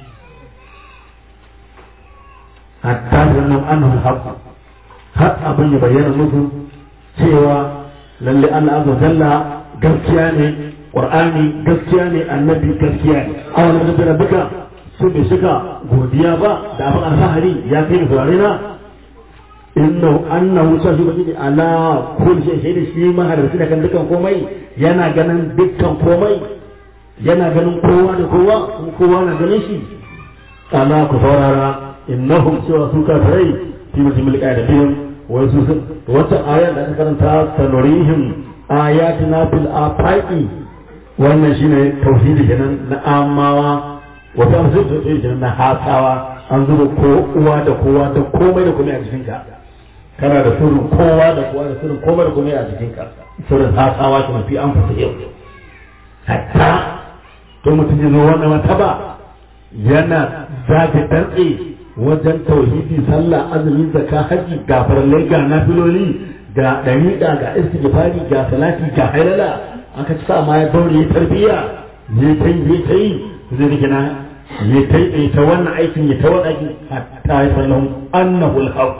S3: hatta sannan an haƙa har abin ya bayyana musu cewa lalle Allah azza jalla gaskiya ne Qur'ani gaskiya ne annabi gaskiya ne a wannan da duka su bai shiga godiya ba da abin alfahari ya kai da turare na annahu sa shi baki ala kulli shay da shi mahalarci da kan dukkan komai yana ganin dukkan komai yana ganin kowa da kowa kuma kowa na ganin shi ala ku saurara innahum cewa su kafirai fi mujmil qadabihim wa yusun wata aya da aka karanta sanurihim ayatina fil afaqi wannan shine tauhidi kenan na amawa wata amsar da tsaye na hasawa an zuba ko uwa da kowa da komai da komai a jikinka kana da sirrin kowa da kowa da sirrin komai da komai a jikinka sirrin hasawa kuma fi an fasa yau hatta to mutum ya zo wannan mataba yana zaga dantse wajen tauhidi sallah azumi zakka haji ga farallai ga nafiloli ga dariƙa ga istighfari ga salati ga hailala aka cika ma ya daure tarbiyya ne ta yi zai rike na ya ta wannan aikin ya ta wannan aikin hatta ya sallahu annahu al-haq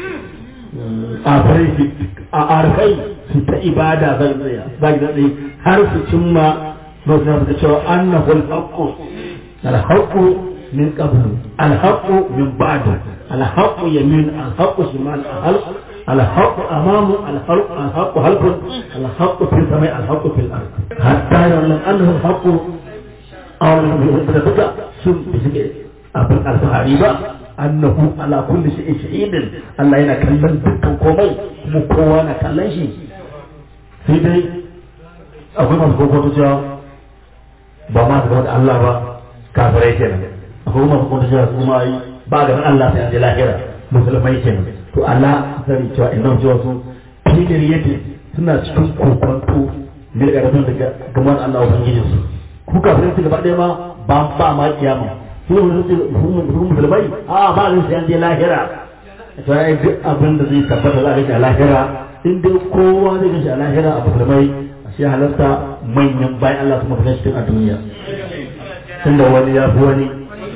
S3: a arfai su ta ibada zai har su cimma lokacin da cewa annahu al-haq min qabl al-haq min ba'd al-haq yamin al-haq shimal al-haq amamu al-haq halqun al-haq fi samai al-haq fi al-ard hatta ya'lam annahu al-haq aw da duka sun bishige abin alfahari ba annahu ala kulli shay'in shahidin Allah yana kallon dukkan komai kuma kowa na kallon shi sai dai akwai masu kokoto cewa ba ma ga Allah ba kafirai kenan akwai masu kokoto cewa kuma yi ba ga Allah sai an je lahira musulmai kenan to Allah zai cewa inna cewa su filiriyati suna cikin kokonto ne daga rabin daga gaman Allah ubangijin su ku kafirai su gaba ɗaya ma ba ma kiyama su musulmai a ba zai sai an je lahira to ai duk abin da zai tabbata za a ga lahira in dai kowa zai ga lahira a musulmai shi halarta manyan bayan Allah kuma kashe cikin a duniya tunda wani ya fi wani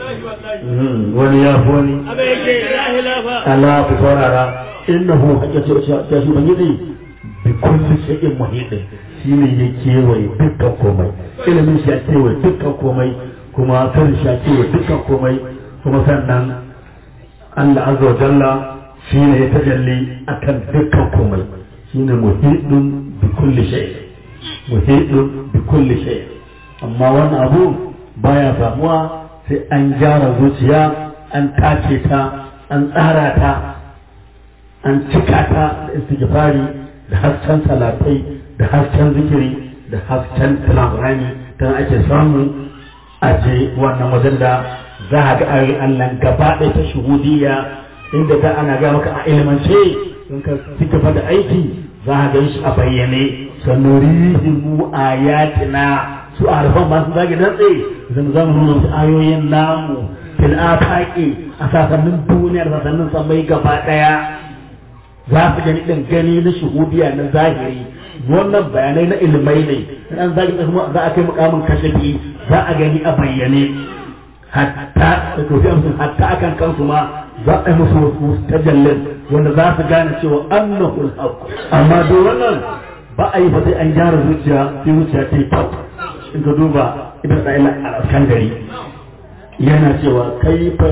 S3: Allah ku saurara innahu hakika ta shi bangiji bi kulli shay'in muhit shi ne ya kewaye dukkan komai ilimin shi ya kewaye dukkan komai kuma kan shi ya kewaye dukkan komai kuma sannan Allah azza wa jalla shi ne ya tajalli akan dukkan komai shi ne muhitun bi kulli shay'in muhidun bi kulli shay amma wannan abu baya samuwa sai an gyara zuciya an tace ta an tsara ta an cika ta da istighfari da hasken salatai da hasken zikiri da hasken tilawarani dan ake samu aje wannan wajen da za a ga ayoyin Allah gaba ɗaya ta shuhudiyya inda ta ana ga maka a ilimance in ka ci gaba da aiki za a gan shi a bayyane sanurihim ayatina su arfan masu zagi dantse zan zama nuna su ayoyin namu fil afaqi a sasannin duniyar sasannin samai gaba daya za su gani din gani na shuhudiya na zahiri wannan bayanai na ilmai ne dan zagi kuma za a kai mukamin kashafi za a gani a bayyane hatta hatta akan kansu ma za a yi musu wasu tajallin wanda za su gane cewa annahu al-haq amma do wannan ba a yi ba sai an gyara zuciya sai zuciya ta yi kyau in ka duba ibn sa'ila al-askandari yana cewa kaifa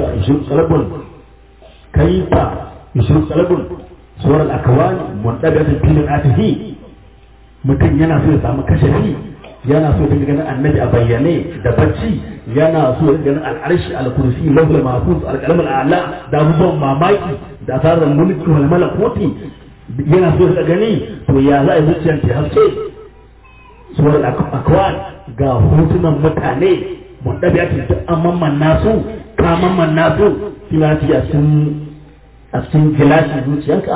S3: yushrik salabun suwar al-akwan muntabi'atin fil atihi mutum yana so ya samu kashafi yana so ya ganin annabi a bayyane da bacci yana so ya ganin al-arshi al-kursi lawhul mahfuz al-qalam al-a'la da abubuwan mamaki da asarar mulki wal malakuti yana so ya gani to ya za a yi zuciyar ta haske suwar akwan ga hotunan mutane mun ɗabi ake duk an mamman nasu ka mamman nasu filati a cikin gilashin zuciyarka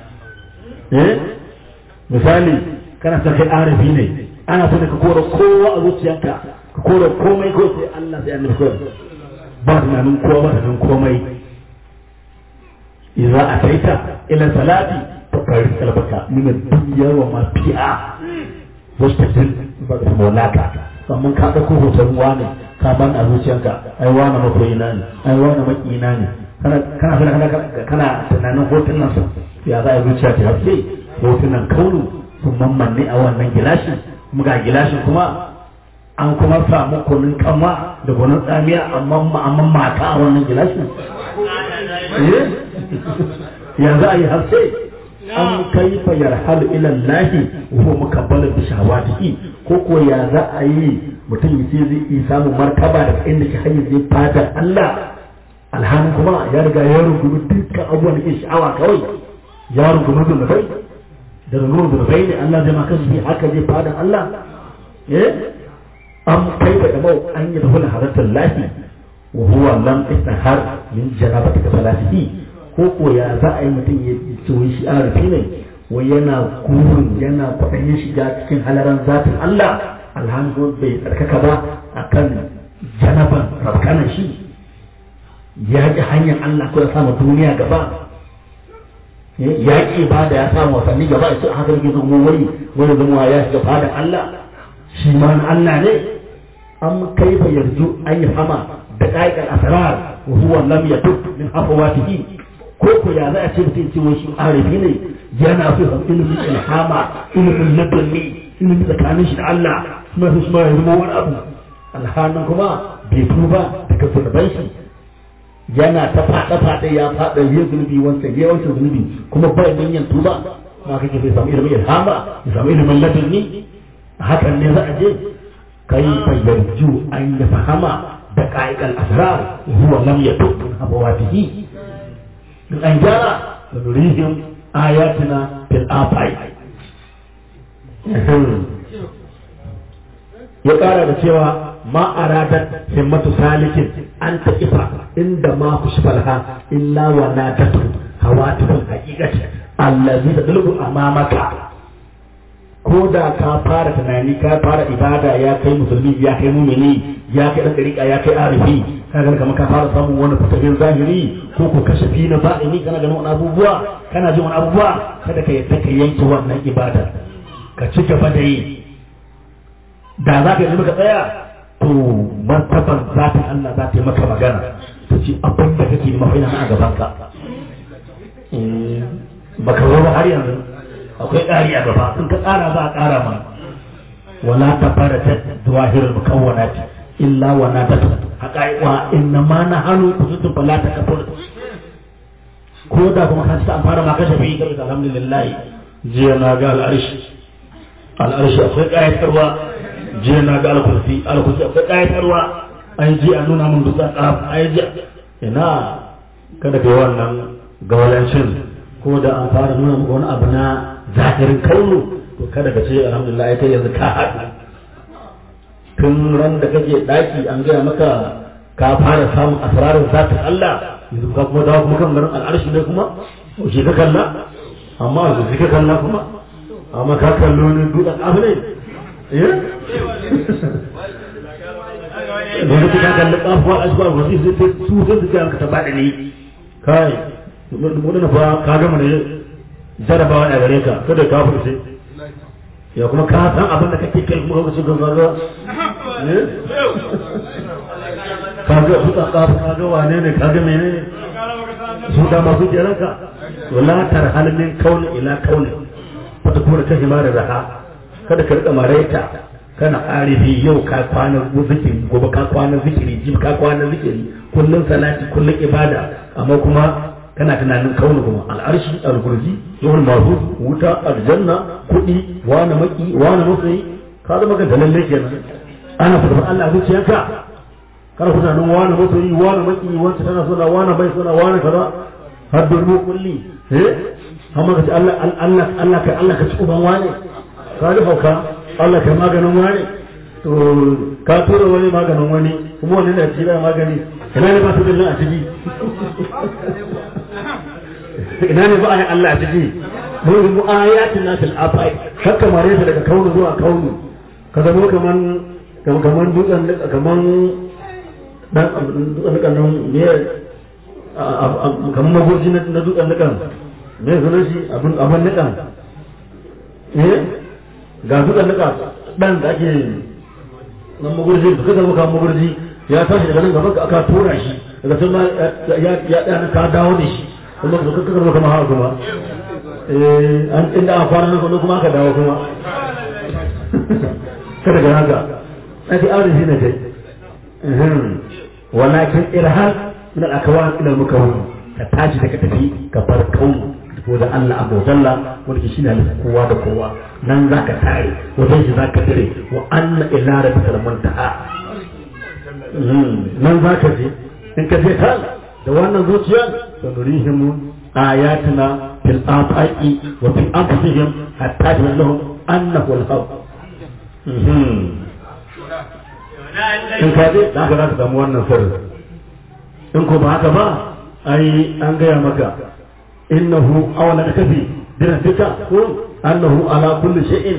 S3: misali kana son kai arabi ne ana so ka kora kowa a zuciyarka ka kora komai ko sai Allah sai annabi kawai ba tunanin kowa ba tunanin komai idza ataita ila salati fakari kalbaka min ad-dunya wa ma fiha wastajil ba da molaka sannan ka dauko hoton wani ka ban a zuciyarka ai wani makoyina ne ai wani makina ne kana tunanin hotunan su ya za a zuciya ta haske hotunan kaunu sun mammanne a wannan gilashin kuma ga gilashin kuma an kuma samu kunun kama da kunun tsamiya amma mata a wannan gilashin ya za a yi haske an kaifa yarhalu ila Allah wa huwa mukabbalun bi shahawatihi ko ko ya za a yi mutum yace zai yi samu martaba da inda ke hanyar zai fadar Allah alhamin kuma ya riga ya rungumi dukkan abubuwan da ke sha'awa kawai ya rungumi zunubai da rungumi zunubai ne Allah zai maka shi haka zai fadar Allah an kaifa da mau an yi dahula haratar lahi wa huwa lam istahar min janabati salatihi ko ko ya za a yi mutum ya tsoyi shi arafi ne wai yana kurin yana kwaɗayin shiga cikin halaran zatin Allah alhamdu bai tsarkaka ba akan janaban rafkanan shi ya ji hanyar Allah ko ya samu duniya gaba ya ƙi ba da ya samu wasanni gaba ya ce haka rage zama wani zama ya shiga fadar Allah shi ma na Allah ne an kai fa yanzu an yi fama da ƙa'iƙar asrar wa huwa lam yatub min hafawatihi ko ya za a ce mutum cewa shi arifi ne yana so san ilimin ilhama ilimin ladunni ilimin tsakanin shi da Allah kuma su ma ya zama wani abu alhanan kuma bai tuba daga zunuban shi yana ta faɗa ya faɗa yin zunubi wancan yawancin zunubi kuma bai yin tuba ma kake bai samu ilimin ilhama ya samu ilimin ladunni hakan ne za a je kai fayyarju an ya fahama da ƙa'iƙal asrar huwa lam yatub min hafawatihi in an gyara da nurihim ayatina fil afai ya ƙara da cewa ma aradat himmatu salikin an taqifa inda ma kushfalha illa wa nadatu hawatifal haqiqati allazi tadlubu amamaka ko da ka fara tunani ka fara ibada ya kai musulmi ya kai mumini ya kai dan dariƙa ya kai arifi kaga kamar ka fara samun wani fitahin zahiri ko ko kashafi na ba'ini kana ganin wani abubuwa kana jin wani abubuwa kada ka yadda ka yanke wannan ibada ka ci gaba da yi da za ka yi maka tsaya to martaban zatin Allah za ta yi maka magana ta ce abin da kake nema ina a gaban ka baka zo ba har yanzu akwai ƙari a gaba in ka ƙara za a ƙara ma wala ta fara ta zuwahirul mukawwanat illa wa nadatu haqaiqa inna ma nahanu kusutu fala ta kafur ko da kuma ka ta fara ma kashe bi ga alhamdulillah jiya na ga al'arshi akwai ƙayatarwa jiya na ga al-kursi akwai ƙayatarwa an ji a nuna mun dutsen ƙaf ai ji ina kada kai wannan gawalancin ko da an fara nuna muku wani abu na zahirin kaunu to kada ka ce alhamdulillah ai kai yanzu ka haɗu tun ran da kake ɗaki an gaya maka ka fara samun asrarin zatin Allah yanzu ka kuma dawo kuma kan garin al'arshi ne kuma shi ka kalla amma yanzu ka kalla kuma amma ka kallo ne dutsen abu ne da kake ka kalli kafuwa ashbar wasi sai su sai su ga ka taba da ni kai wannan fa ka gama ne jarabawa da gare ka kada ka furce ya kuma ka san abin da kake kai kuma lokacin gaggawa ne kaga suka kaga wane ne kaga menene su da masu jeranka wala tarhal min kauni ila kauni fata kuma ta hima da raha kada ka rika maraita kana arifi yau ka kwana zikiri gobe ka kwana zikiri jim ka kwana zikiri kullun salati kullun ibada amma kuma kana tunanin kauni kuma al'arshi al-kursi yawon masu wuta aljanna kuɗi wani maki wani matsayi ka zama ka dalalle kenan ana fata Allah zuciyarka kana tunanin wani matsayi wani maki wanda tana suna wani bai suna wani kaza har domin kulli amma ka ce Allah ka ci uban wani ka ji hauka Allah ka maganin wani to ka tura wani maganin wani kuma wani da ci da magani ina ne ba su dillin a ciki ina ne ba a yi Allah a ciki mun mu ayatin nasil afai haka mare ta daga kaunu zuwa kaunu ka zama kaman dutsen kaman dan dutsen nan ne kaman magurji na dutsen nan me sunan shi abin nikan ga dutsen nan dan da ake nan magurji ka zama kaman magurji ya tashi daga nan gaban ka aka tura shi daga sun ya ka dawo da shi kuma ka zama kama haka kuma an inda a kwana nan kuma aka dawo kuma kada ga haka ake aure shi ne kai walakin irhal min al-akwan ila al-mukawwin ka tashi daga tafi ka bar kaunu ko da Allah abu jalla wanda shi ne kowa da kowa nan zaka tare wajen shi zaka tare wa anna ila rabbika muntaha nan zaka je in ka je kan da wannan zuciya da nurihim ayatina fil afaqi wa fi anfusihim hatta lahum annahu al-haq in ka je za ka samu wannan sirri in ko ba haka ba ai an gaya maka innahu awla kafi dirasika ko annahu ala kulli shay'in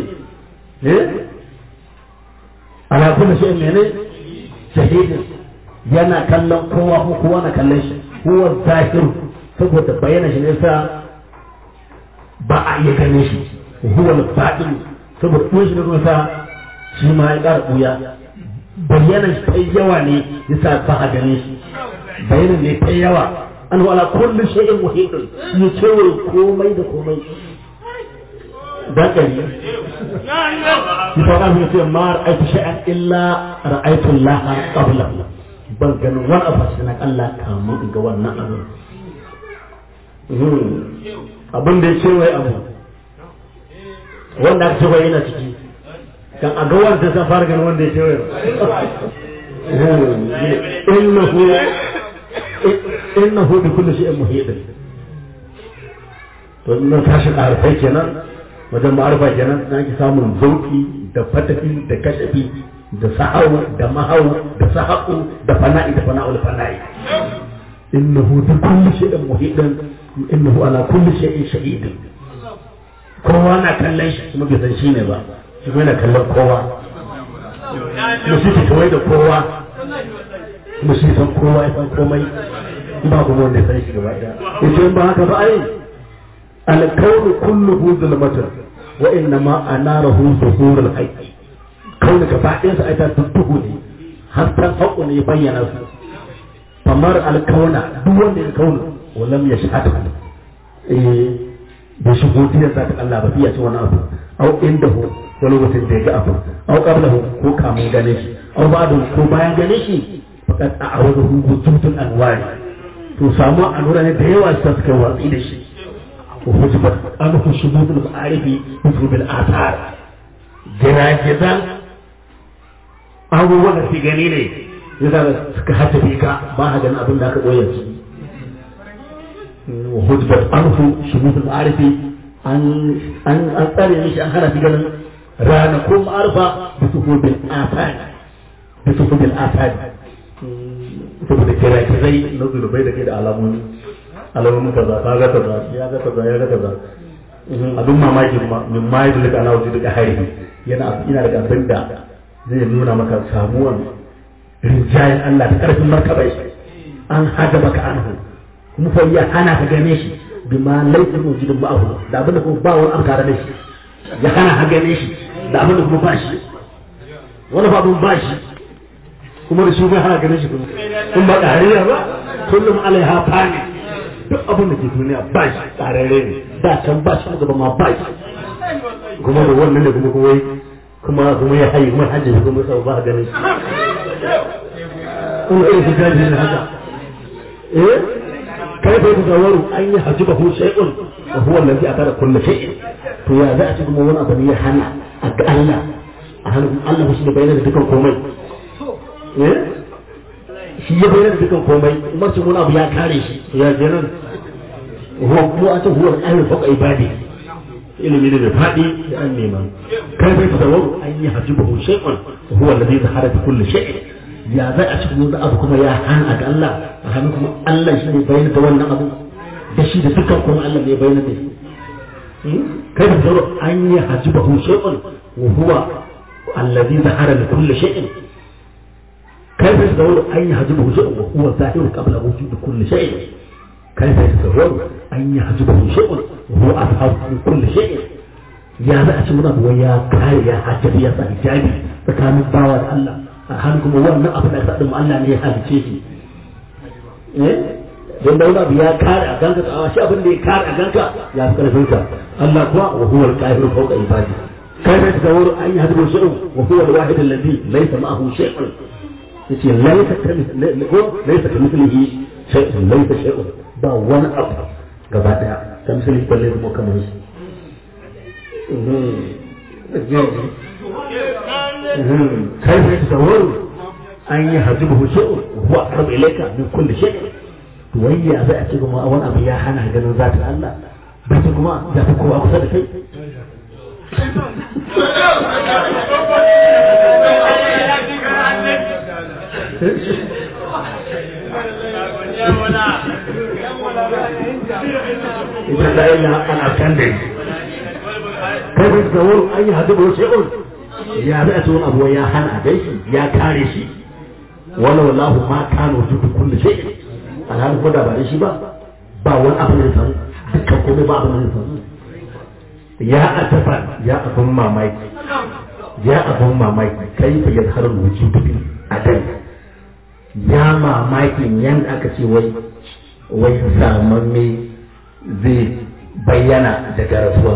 S3: ala kulli shay'in ne shahidin yana kallon kowa ko kowa na kallon shi huwa zahir saboda bayyana shi ne sa ba a iya ganin shi huwa al-fadil saboda kuma shi ne kuma sa shi ma ya ƙara ɓuya bayanan ta yawa ne yasa ba a ganin shi bayanan ne ta yawa an wala kullu shay'in muhitun ya cewa komai da komai da kari ki fara mu ce ma ra'aytu shay'an illa ra'aytu Allah qabla ban ganin wani abu sanan Allah kamun ga wannan abu abin da ya ce wai abu wanda aka ce wai yana ciki kan a ga wanda san fara ganin wanda ya ce wai innahu bi kulli shay'in muhit to nan tashi arfai kenan wajen ma'arfa kenan na ki samun zauki da fatafi da kashafi da sa'awu da mahawu da sahaku da fana'i da fana'ul fana'i innahu bi kulli shay'in muhit innahu ala kulli shay'in shahid kowa na kallon shi kuma bai san shi ne ba shi kuma na kallon kowa kuma shi ke kawai da kowa kuma shi san kowa ya san komai ba kuma wanda ya san shi gaba ɗaya yace ba haka ba ai alkaunu kulluhu zulmatun wa innama anarahu zuhurul haqq kauna gaba ɗayan sa aita duhu ne har tan haƙu ne ya bayyana su kamar alkauna duk wanda ya kauna walam yashhadu bai shigo diyar za ta Allah ba fiye ce wani abu au indahu wani mutum da ya ga abu au qablahu ko kamun gane shi au ba'da ko bayan gane shi fakat a'awadahu wujudul anwari to samu alura ne da yawa su suka watsi da shi ko hujibat anhu shubudul ma'arifi hujubil athar gina abubuwan da su gani ne yadda suka haddace ka ba a ganin abin da aka koyar su وحجبت عنه شموس المعارف أن أطلع مش أن خلص قال رانا كل معرفة بسهول بالآفات بسهول بالآفات تقول كذا كذا نزل بيد كده علامون كذا كذا كذا يا كذا يا كذا abin mamaki min ma yi daga Allah wajen daga haihu yana daga abin da zai nuna maka samuwan rinjayen Allah da ƙarfin markabai an hada maka anhu kuma fa ya hana ka gane shi bima laifin mujidin ba'ahu da abin da kuma ba wani abu tare da shi ya hana ka gane shi da abin da kuma ba shi wani fa abin ba shi kuma da shi bai hana gane shi kuma kun ba ƙariya ba kullum alaiha fani duk abin da ke duniya ba shi ƙararre ne da can ba shi gaba ma ba shi kuma da wannan da kuma ya hayi kuma hajji kuma sau ba gane shi kuma irin su gaji ne haka كيف يتصور أن يحجبه شيء وهو الذي أتى كل شيء فيا ذات المؤمن أبنية حنا أتألى الله مش بين ذكر كومي شيء بين ذكر كومي ما تقول أبو يا كاريش يا جنان هو هو الأهل فوق عبادي إلى من الفادي لأني من كيف يتصور أن يحجبه شيء وهو الذي ظهر كل شيء ya zai a cikin wani abu kuma ya hana ga Allah a hannun kuma Allah shi ne bayyana da wannan abu da shi da dukkan kuma Allah ne bayyana da shi kai da tsaro an yi hajibahu shay'un wa huwa alladhi zahara li kulli shay'in kai da tsaro an yi hajibahu shay'un wa huwa zahiru qabla wujudi kulli shay'in kai da tsaro an yi hajibahu shay'un wa huwa azharu kulli shay'in ya zai a cikin wani abu ya kare ya hajabi ya sa hijabi tsakanin bawa da Allah har kuma wannan abu da sadin Allah ne ya halice shi don da wani ya kare a ganka a shi abin da ya kare a ganka ya fi karfin ka Allah kuwa wa huwa al-qahiru fawqa ibadi kai da tsawur an yi hadu shay'un wa huwa al-wahid alladhi laysa ma'ahu shay'un yace laysa kamithlihi shay'un laysa shay'un ba wani abu gaba daya kamithlihi balle kuma kamar shi كيف يتصور أن يحجبه شيء وهو أقرب إليك من كل شيء وهي أبأتكم أولا بياحنا جنو ذات الله بيتكما ذاتكم أكثر شيء إذا لا إلا أن أكندي كيف يتصور أن يحجبه شيء ya zai tsohon abu ya hana dai shi ya kare shi wala wallahu ma kano judu kullu shay alhalin ko da ba da shi ba ba wani abu ne san dukkan komai ba abu ne san ya atafa ya abun mamaki ya abun mamaki kai fa yazharu wujudu bil adal ya mamakin yan aka ce wai samamme zai bayyana daga rasuwa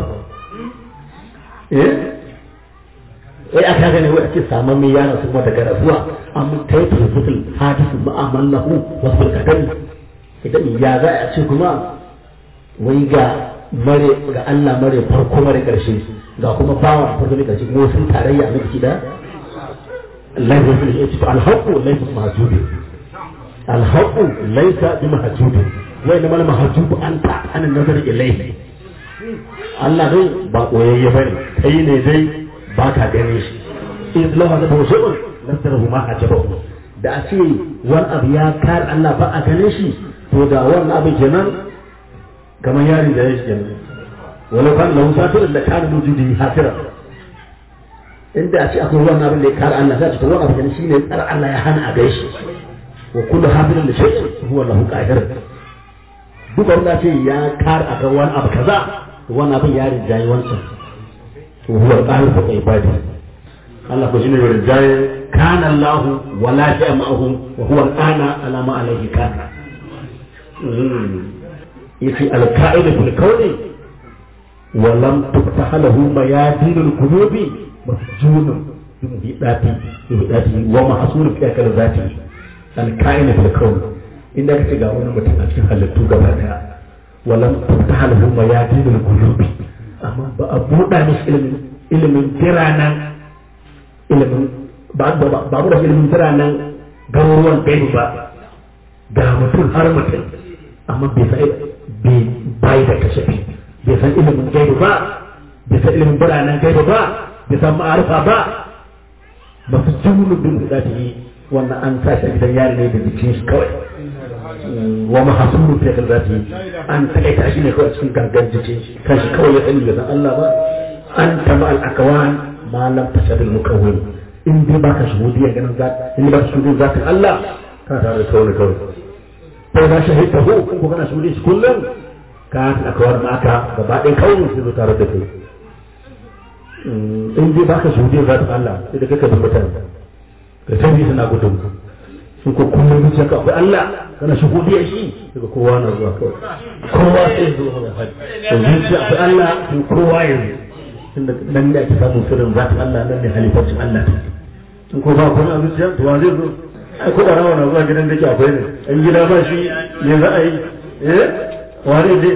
S3: aka gane wai ake samamme ya rasu daga rasuwa amma kai fa yazharu hadisu ma'amalahu wasu kadari idan ya za a ce kuma wai ga Allah mare farko mare karshe ga kuma bawa farko mare karshe kuma sun tarayya a miki da laifin ya ce alhaqu laysa mahjubi alhaqu laysa bi mahjubi wai na malama mahjubu anta an nazar ilayhi Allah dai ba koyayye bane kai ne dai ba ka gane shi in lahu da bawshun nasarahu ma ajabahu da a ce wani abu ya kar Allah ba a gane shi to da wannan abin kenan kamar yarin da ya shi kenan wani kan lahu safirin da kana wujudi hasira inda a ce akwai wannan abin da ya kar Allah sai to wannan abin shine tsar Allah ya hana a gaishe wa kullu hafirin da shay'in huwa lahu qadir duk wanda ce ya kar a ga wani abu kaza to wannan abin ya rinjaye wancan to huwa qadir fa ibadi Allah ko shine rinjaye kana Allah wala sha'a ma'ahu wa huwa al-ana ala ma alayhi kana yace al-qa'ida fil kawni wa lam tuftah lahu mayadin al-qulubi masjunun bidati wa mahsurun fi akal zati al-qa'ida fil kawni inda kace ga wani mutum a cikin halittu gaba daya wa lam tuftah lahu mayadin al-qulubi amma ba a buɗa mishi ilimin tiranan ilimin ba da ilimin tiranan garuruwan gaibu ba ga mutum har mutum amma bai da kashafi bai san ilimin gaibu ba bai san ilimin biranen gaibu ba bai san ma'arifa ba ba su jimlu bin da ta yi wannan an tashi a gidan yari ne da jikin shi kawai wa mahasuru fi kan zati an takaita shi ne kawai cikin gangan jikin shi kan shi kawai ya sani da san Allah ba an tama al akwan ma lam tashadil mukawwin in dai baka shuhudi ya ganin zati in baka shuhudi zatin Allah ka tare da kawai sai ba shahidta ko ko kana shuhudi shi kullum ka akawar maka gaba ɗaya kawai sai zo tare da kai in dai baka shuhudi zatin Allah sai da kake da mutane ka tabi suna gudun sun ko kullum zuciya ka akwai Allah kana shuhudi shi daga kowa na zuwa kawai kowa sai zuwa ga hadi to zuciya akwai Allah sai kowa ya zo tunda nan ne ake samun sirrin zatin Allah nan ne halifacin Allah in ko ba kuma zuciya to wa zai zo ai ko rawa na zuwa gidan da ke akwai ne in gida ba shi ne za a yi wani dai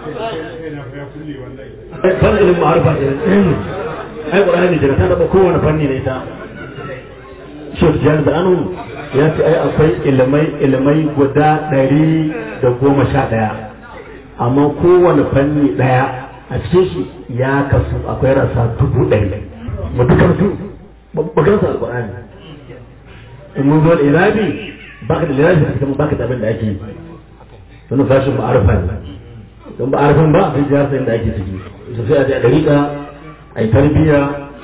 S3: fannin ma'arfa ai ƙwararri jira ta taɓa kowane fanni da ita shek jihar da anu ya ce ai akwai ilimai guda 111 amma kowane fanni ɗaya a cikin shi ya kasu akwai rasa 1,000 mutukar su babban su alƙwararri in mun zo irabi baka da lirabi kuma baka da abin da ake yi wani fashin ma'arfa ne don ma'arfan ba sai jihar sai da ake ciki su sai a je a dariƙa a yi tarbiyya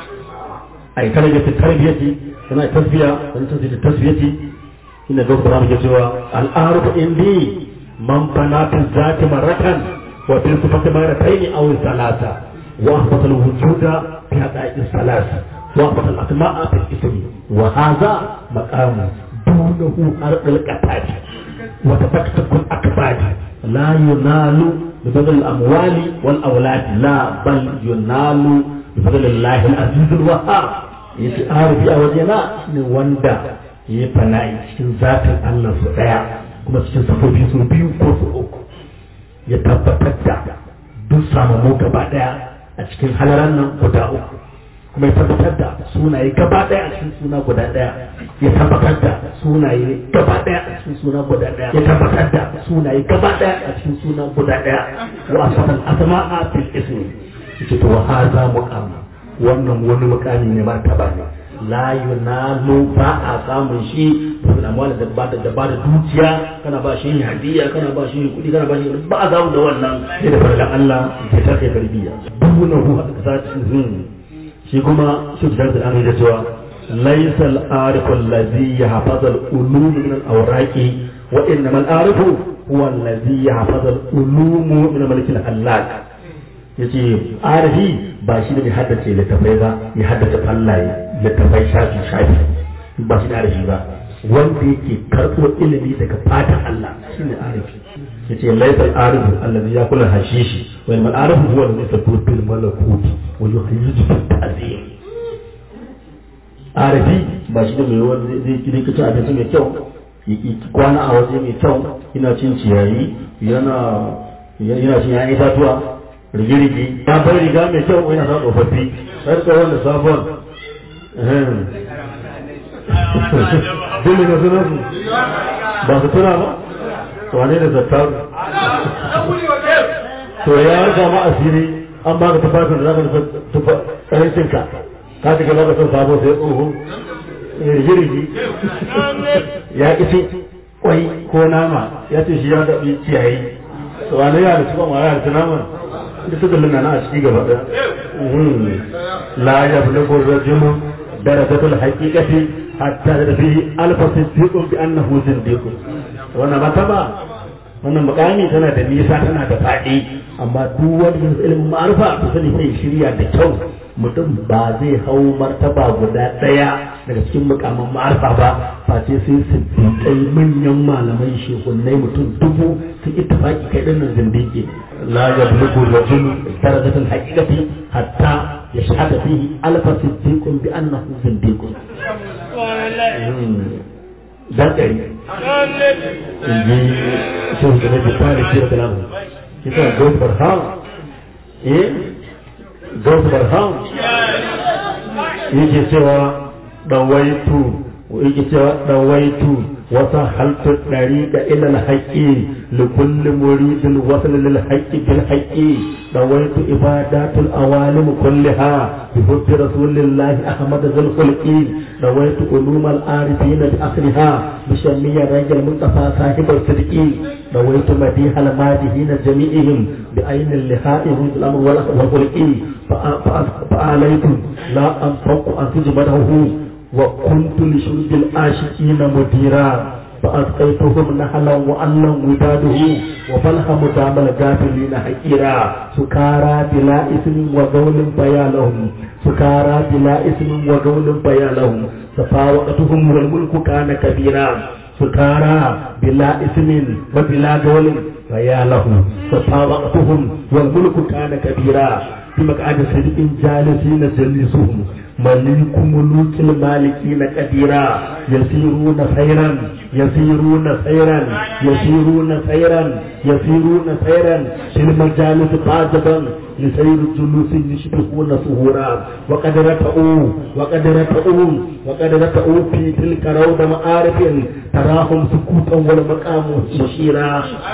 S3: a yi tarbiyyati sana a tasbiya wani tasbiya tasbiyati inda doktor ramu ke cewa al'arufu indi man fana fi zati maratan wa fi sifati marataini aw salasa wa ahbata al-wujuda fi hada'i salasa wa ahbata al-asma'a fi ismi wa hadha maqamu dunahu ardal qatati wa tafakkukul akbadi la yunalu بفضل الأموال والأولاد لا بل ينال بفضل الله العزيز الوهاب يتعارف يا وجنا نوندا يفناي cikin zatin Allah su daya kuma cikin safofi su biyu ko su uku ya tabbatar da duk samamu gaba daya a cikin halaran nan guda uku kuma ya tabbatar da sunaye gaba daya a cikin suna guda daya ya tabbatar da sunaye gaba daya a cikin suna guda daya ya tabbatar da sunaye gaba daya a cikin suna guda daya wa asfal asma'a fil ismi yace to hadha muqam wannan wani mukami ne martaba ne la yunalu ba a samun shi da amwal da ba da dukiya kana ba shi hadiya kana ba shi kudi kana ba shi ba a samu da wannan sai da farlan Allah ke take tarbiyya dunahu hadda shi kuma shi da an da cewa laysa al-arif alladhi yahfazu al-ulum min al-awraqi wa innama al-arif huwa alladhi yahfazu al-ulum min malik al-halak yace arifi ba shi ne haddace littafai ba ya haddace fallaye littafai shafi ba shi da arifi ba wanda yake karɓo ilimi daga fatan Allah shine arifi yace laysal arifu allazi yakulu hashishi wal mal arifu huwa alladhi yasbutu bil malakuti wa yuhayyidu bil ta'zim arifi ba shi ne mai wanda zai ci abinci mai kyau kwana a waje mai kyau ina cin ciyayi yana cin yayin itatuwa rigirigi ya bar riga mai kyau yana sa tsofaffi har tsawon da sabon dole na suna su ba su tuna ba to wane da zattar to ya harka ma asiri an baka tufafin da za ka tufa ƙarancinka ka shiga baka son sabo sai tsoho rigirigi ya ƙi kwai ko nama ya ce shi ya gaɓi ciyayi to wane ya da cikin mara da naman da suka luna na a ciki gaba ɗaya la ya fi lagon rajimu darajatul haqiqati hatta da fi alfa siddiqun bi annahu zindiqun wannan mataba wannan mukami tana da nisa tana da faɗi amma duk wanda ilimin ma'arifa to sani sai shirya da kyau mutum ba zai hau martaba guda ɗaya daga cikin mukamin ma'arifa ba face sai siddiqai manyan malamai shehunnai mutum dubu sun ittifaqi kai dinnan zindiki la yablughu rajul darajatul haqiqati hatta yashhadu fihi alfa siddiqun bi annahu zindiqun dan ɗari inji shehu da nabi fara kira da lamu kita gofar ha gofar ha yake cewa dawaitu wata haltar ɗari da ilal haƙƙi likulli muridin wasu lil haƙƙi bil haƙƙi dawaitu ibadatul awalim kulliha bi hubbi rasulillahi ahmad zal khulqi dawaitu ulumal arifin bi asriha bi shamiyya rajul mustafa sahibul sidqi dawaitu madihal madihin jami'ihim bi aynil lihaihim bil amr wal khulqi fa alaykum la anfaqu an tujmadahu وكنت لشرب العاشقين مديرا فأسقيتهم نحلا وألا وداده وفلهم دام الغافلين حقيرا سكارى بلا إثم وقول بيا لهم سكارى بلا إثم وقول بيا لهم ففاوقتهم والملك كان كبيرا سكارى بلا إثم وبلا قول بيا لهم ففاوقتهم والملك كان كبيرا في مقعد صدق جالسين جلسهم مليك ملوك المالكين قديرا يسيرون خيرا يسيرون خيرا يسيرون خيرا يسيرون خيرا في المجالس قاجبا لسير الجلوس يشبهون صهورا وقد رتعوا في تلك روض معارف تراهم سكوتا والمقام مشيرا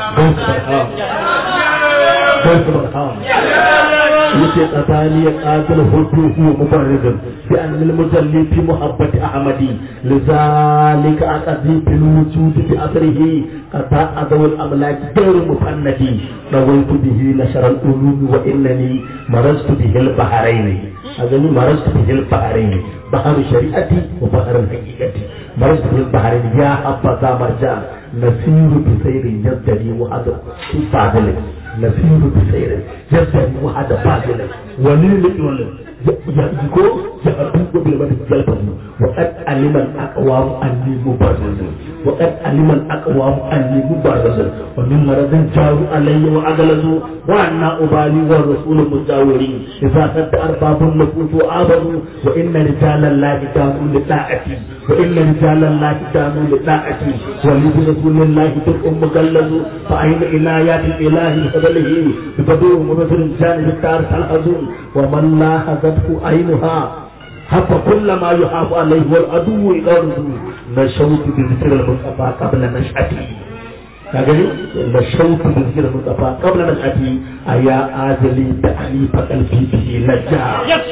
S3: يتي قتالي قاتل هدوه مبرد بأن المجلي في محبة أحمدي لذلك أقضي في الوجود في أثره قطاع ذوي الأملاك غير مفندي رويت به نشر العلوم وإنني مرجت به البحرين أظني مرجت به البحرين بحر شريعتي وبحر الحقيقة مرجت به البحرين يا حبذا مرجع نسير بسير يزدري وهذا في فاضل نسير بسير يزدري وهذا فاضل وليل يأتيكو يأتيكو بالمدى الجلبة وقد علم الأقوام أني مبرز وقد علم الأقوام أني مبرز ومن مرض جاءوا علي وأغلظوا وأنا أبالي والرسول مجاورين إذا سد أرباب النفوس وآبروا وإن رجال الله كانوا لطاعتي وإن رجال الله كانوا لطاعتي ولد رسول الله درء مجلد فأين إنايات الإله بفضله بفضله مبثر جانب التارس الحزون ومن لا حذفه عينها حتى كل ما يحاف عليه والعدو غرض نشوت بذكر المصطفى قبل نشأتي كاغني نشوت بذكر المصطفى قبل نشأتي أيا آذلي تأليف قلبي به لجا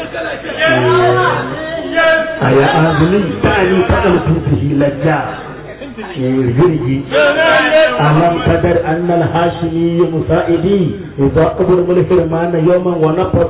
S3: أيا آذلي تأليف قلبي به لجا يرجي ألم قدر أن الهاشمي مساعدي إذا قبر الحرمان يوما ونفضوا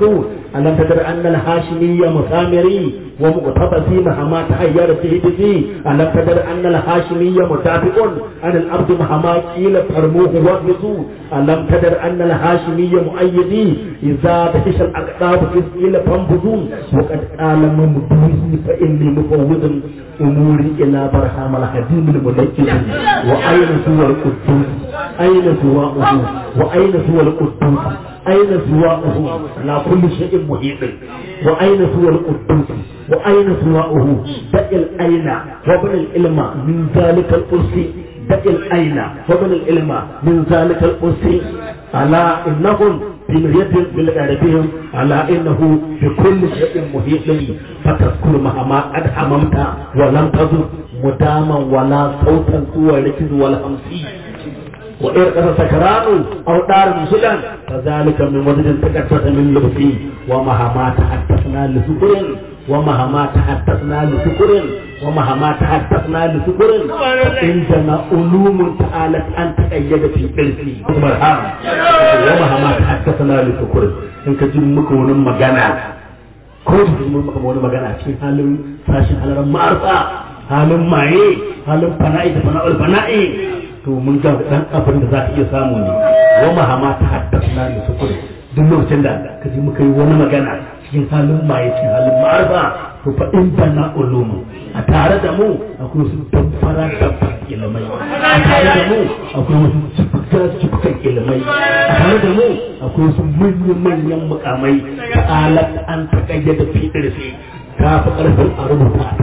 S3: ألم تدر أن الهاشمي مسامري ومقتبسي مهما تحير فيه بذي ألم تدر أن الهاشمي متافق عن الأرض مهما قيل فرموه وابسوا ألم تدر أن الهاشمي مؤيدي إذا بحش الأقطاب إذ قيل فانبذوا وقد قال ممدوزي فإني مفوض أموري إلى برهام الحديم المنجد وأين سوى القدوس أين سواءه وأين سوى القدوس أين سواءه على كل شيء محيط وأين سوى القدوس وأين سواءه دع الأين وابن العلم من ذلك الكرسي دع الأين وابن العلم من ذلك الكرسي ألا إنهم بمريد بالغربهم ألا إنه بكل شيء محيط فتذكر مهما قد أممت ولم تذر مداما ولا صوتا سوى ركز ولا همسي وإرقص سكران أو دار مسلم فذلك من وجد تكتت من لبسي ومهما تحدثنا لسكر ومهما تحدثنا لسكر ومهما تحدثنا لسكر عندنا علوم تعالت أن تأيد في قلبي ومهما تحدثنا لسكر إن كجم مكون مجانا كل مكون مجانا في حال فاشل على المعرفة حال معي حال فنائي فناء الفنائي to mun ga dan abin da za ka iya samu ne wa mahama ta haddasa da sukuri duk lokacin da ka ji muka yi wani magana cikin halin maye cikin halin ma'arfa to fa in bana ulumu a tare da mu akwai wasu damfara ilimai a tare da mu akwai wasu cikin ilimai a tare da mu akwai wasu manyan mukamai ta alat an ta kayyada fitar sai ta fi karfin a rubuta a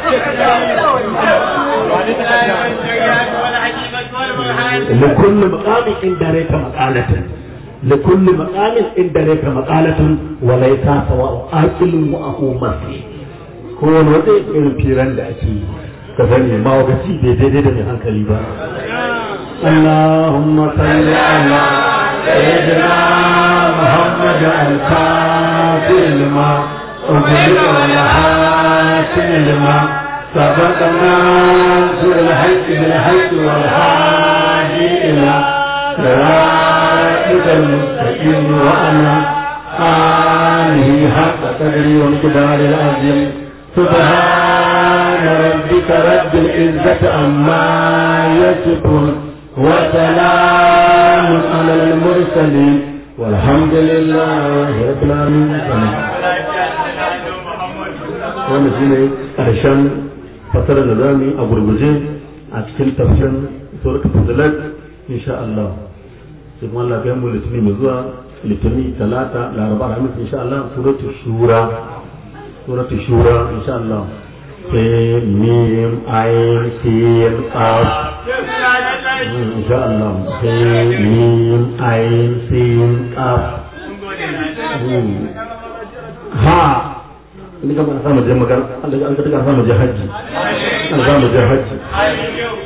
S3: لكل مقام عند ريك مقالة لكل مقام عند ريك مقالة وليس سواء آكل وأخو مسي كون وده البيران لأكي كفني ما وقتي بيدي من هنكليبا اللهم صل على سيدنا محمد الكافر لما أغلق والحاكم لما سبقنا سوء الحق بالحق والهادي إلى صراطك المستقيم وعلى آله حق قدره ومقداره العظيم سبحان ربك رب العزة عما يصفون وسلام على المرسلين والحمد لله رب العالمين. wannan shine ƙarshen fasarar da za mu yi a gurguje a cikin tafsirin suratul fusilat insha Allah. sai kuma Allah ya mu litini mai zuwa litini talata laraba alhamis insha Allah suratul shura insha Allah. sai mim ayin sin qaf insha Allah. sai mim ayin sin qaf ha ini kan sama je makan, anda kan ketika sama je haji,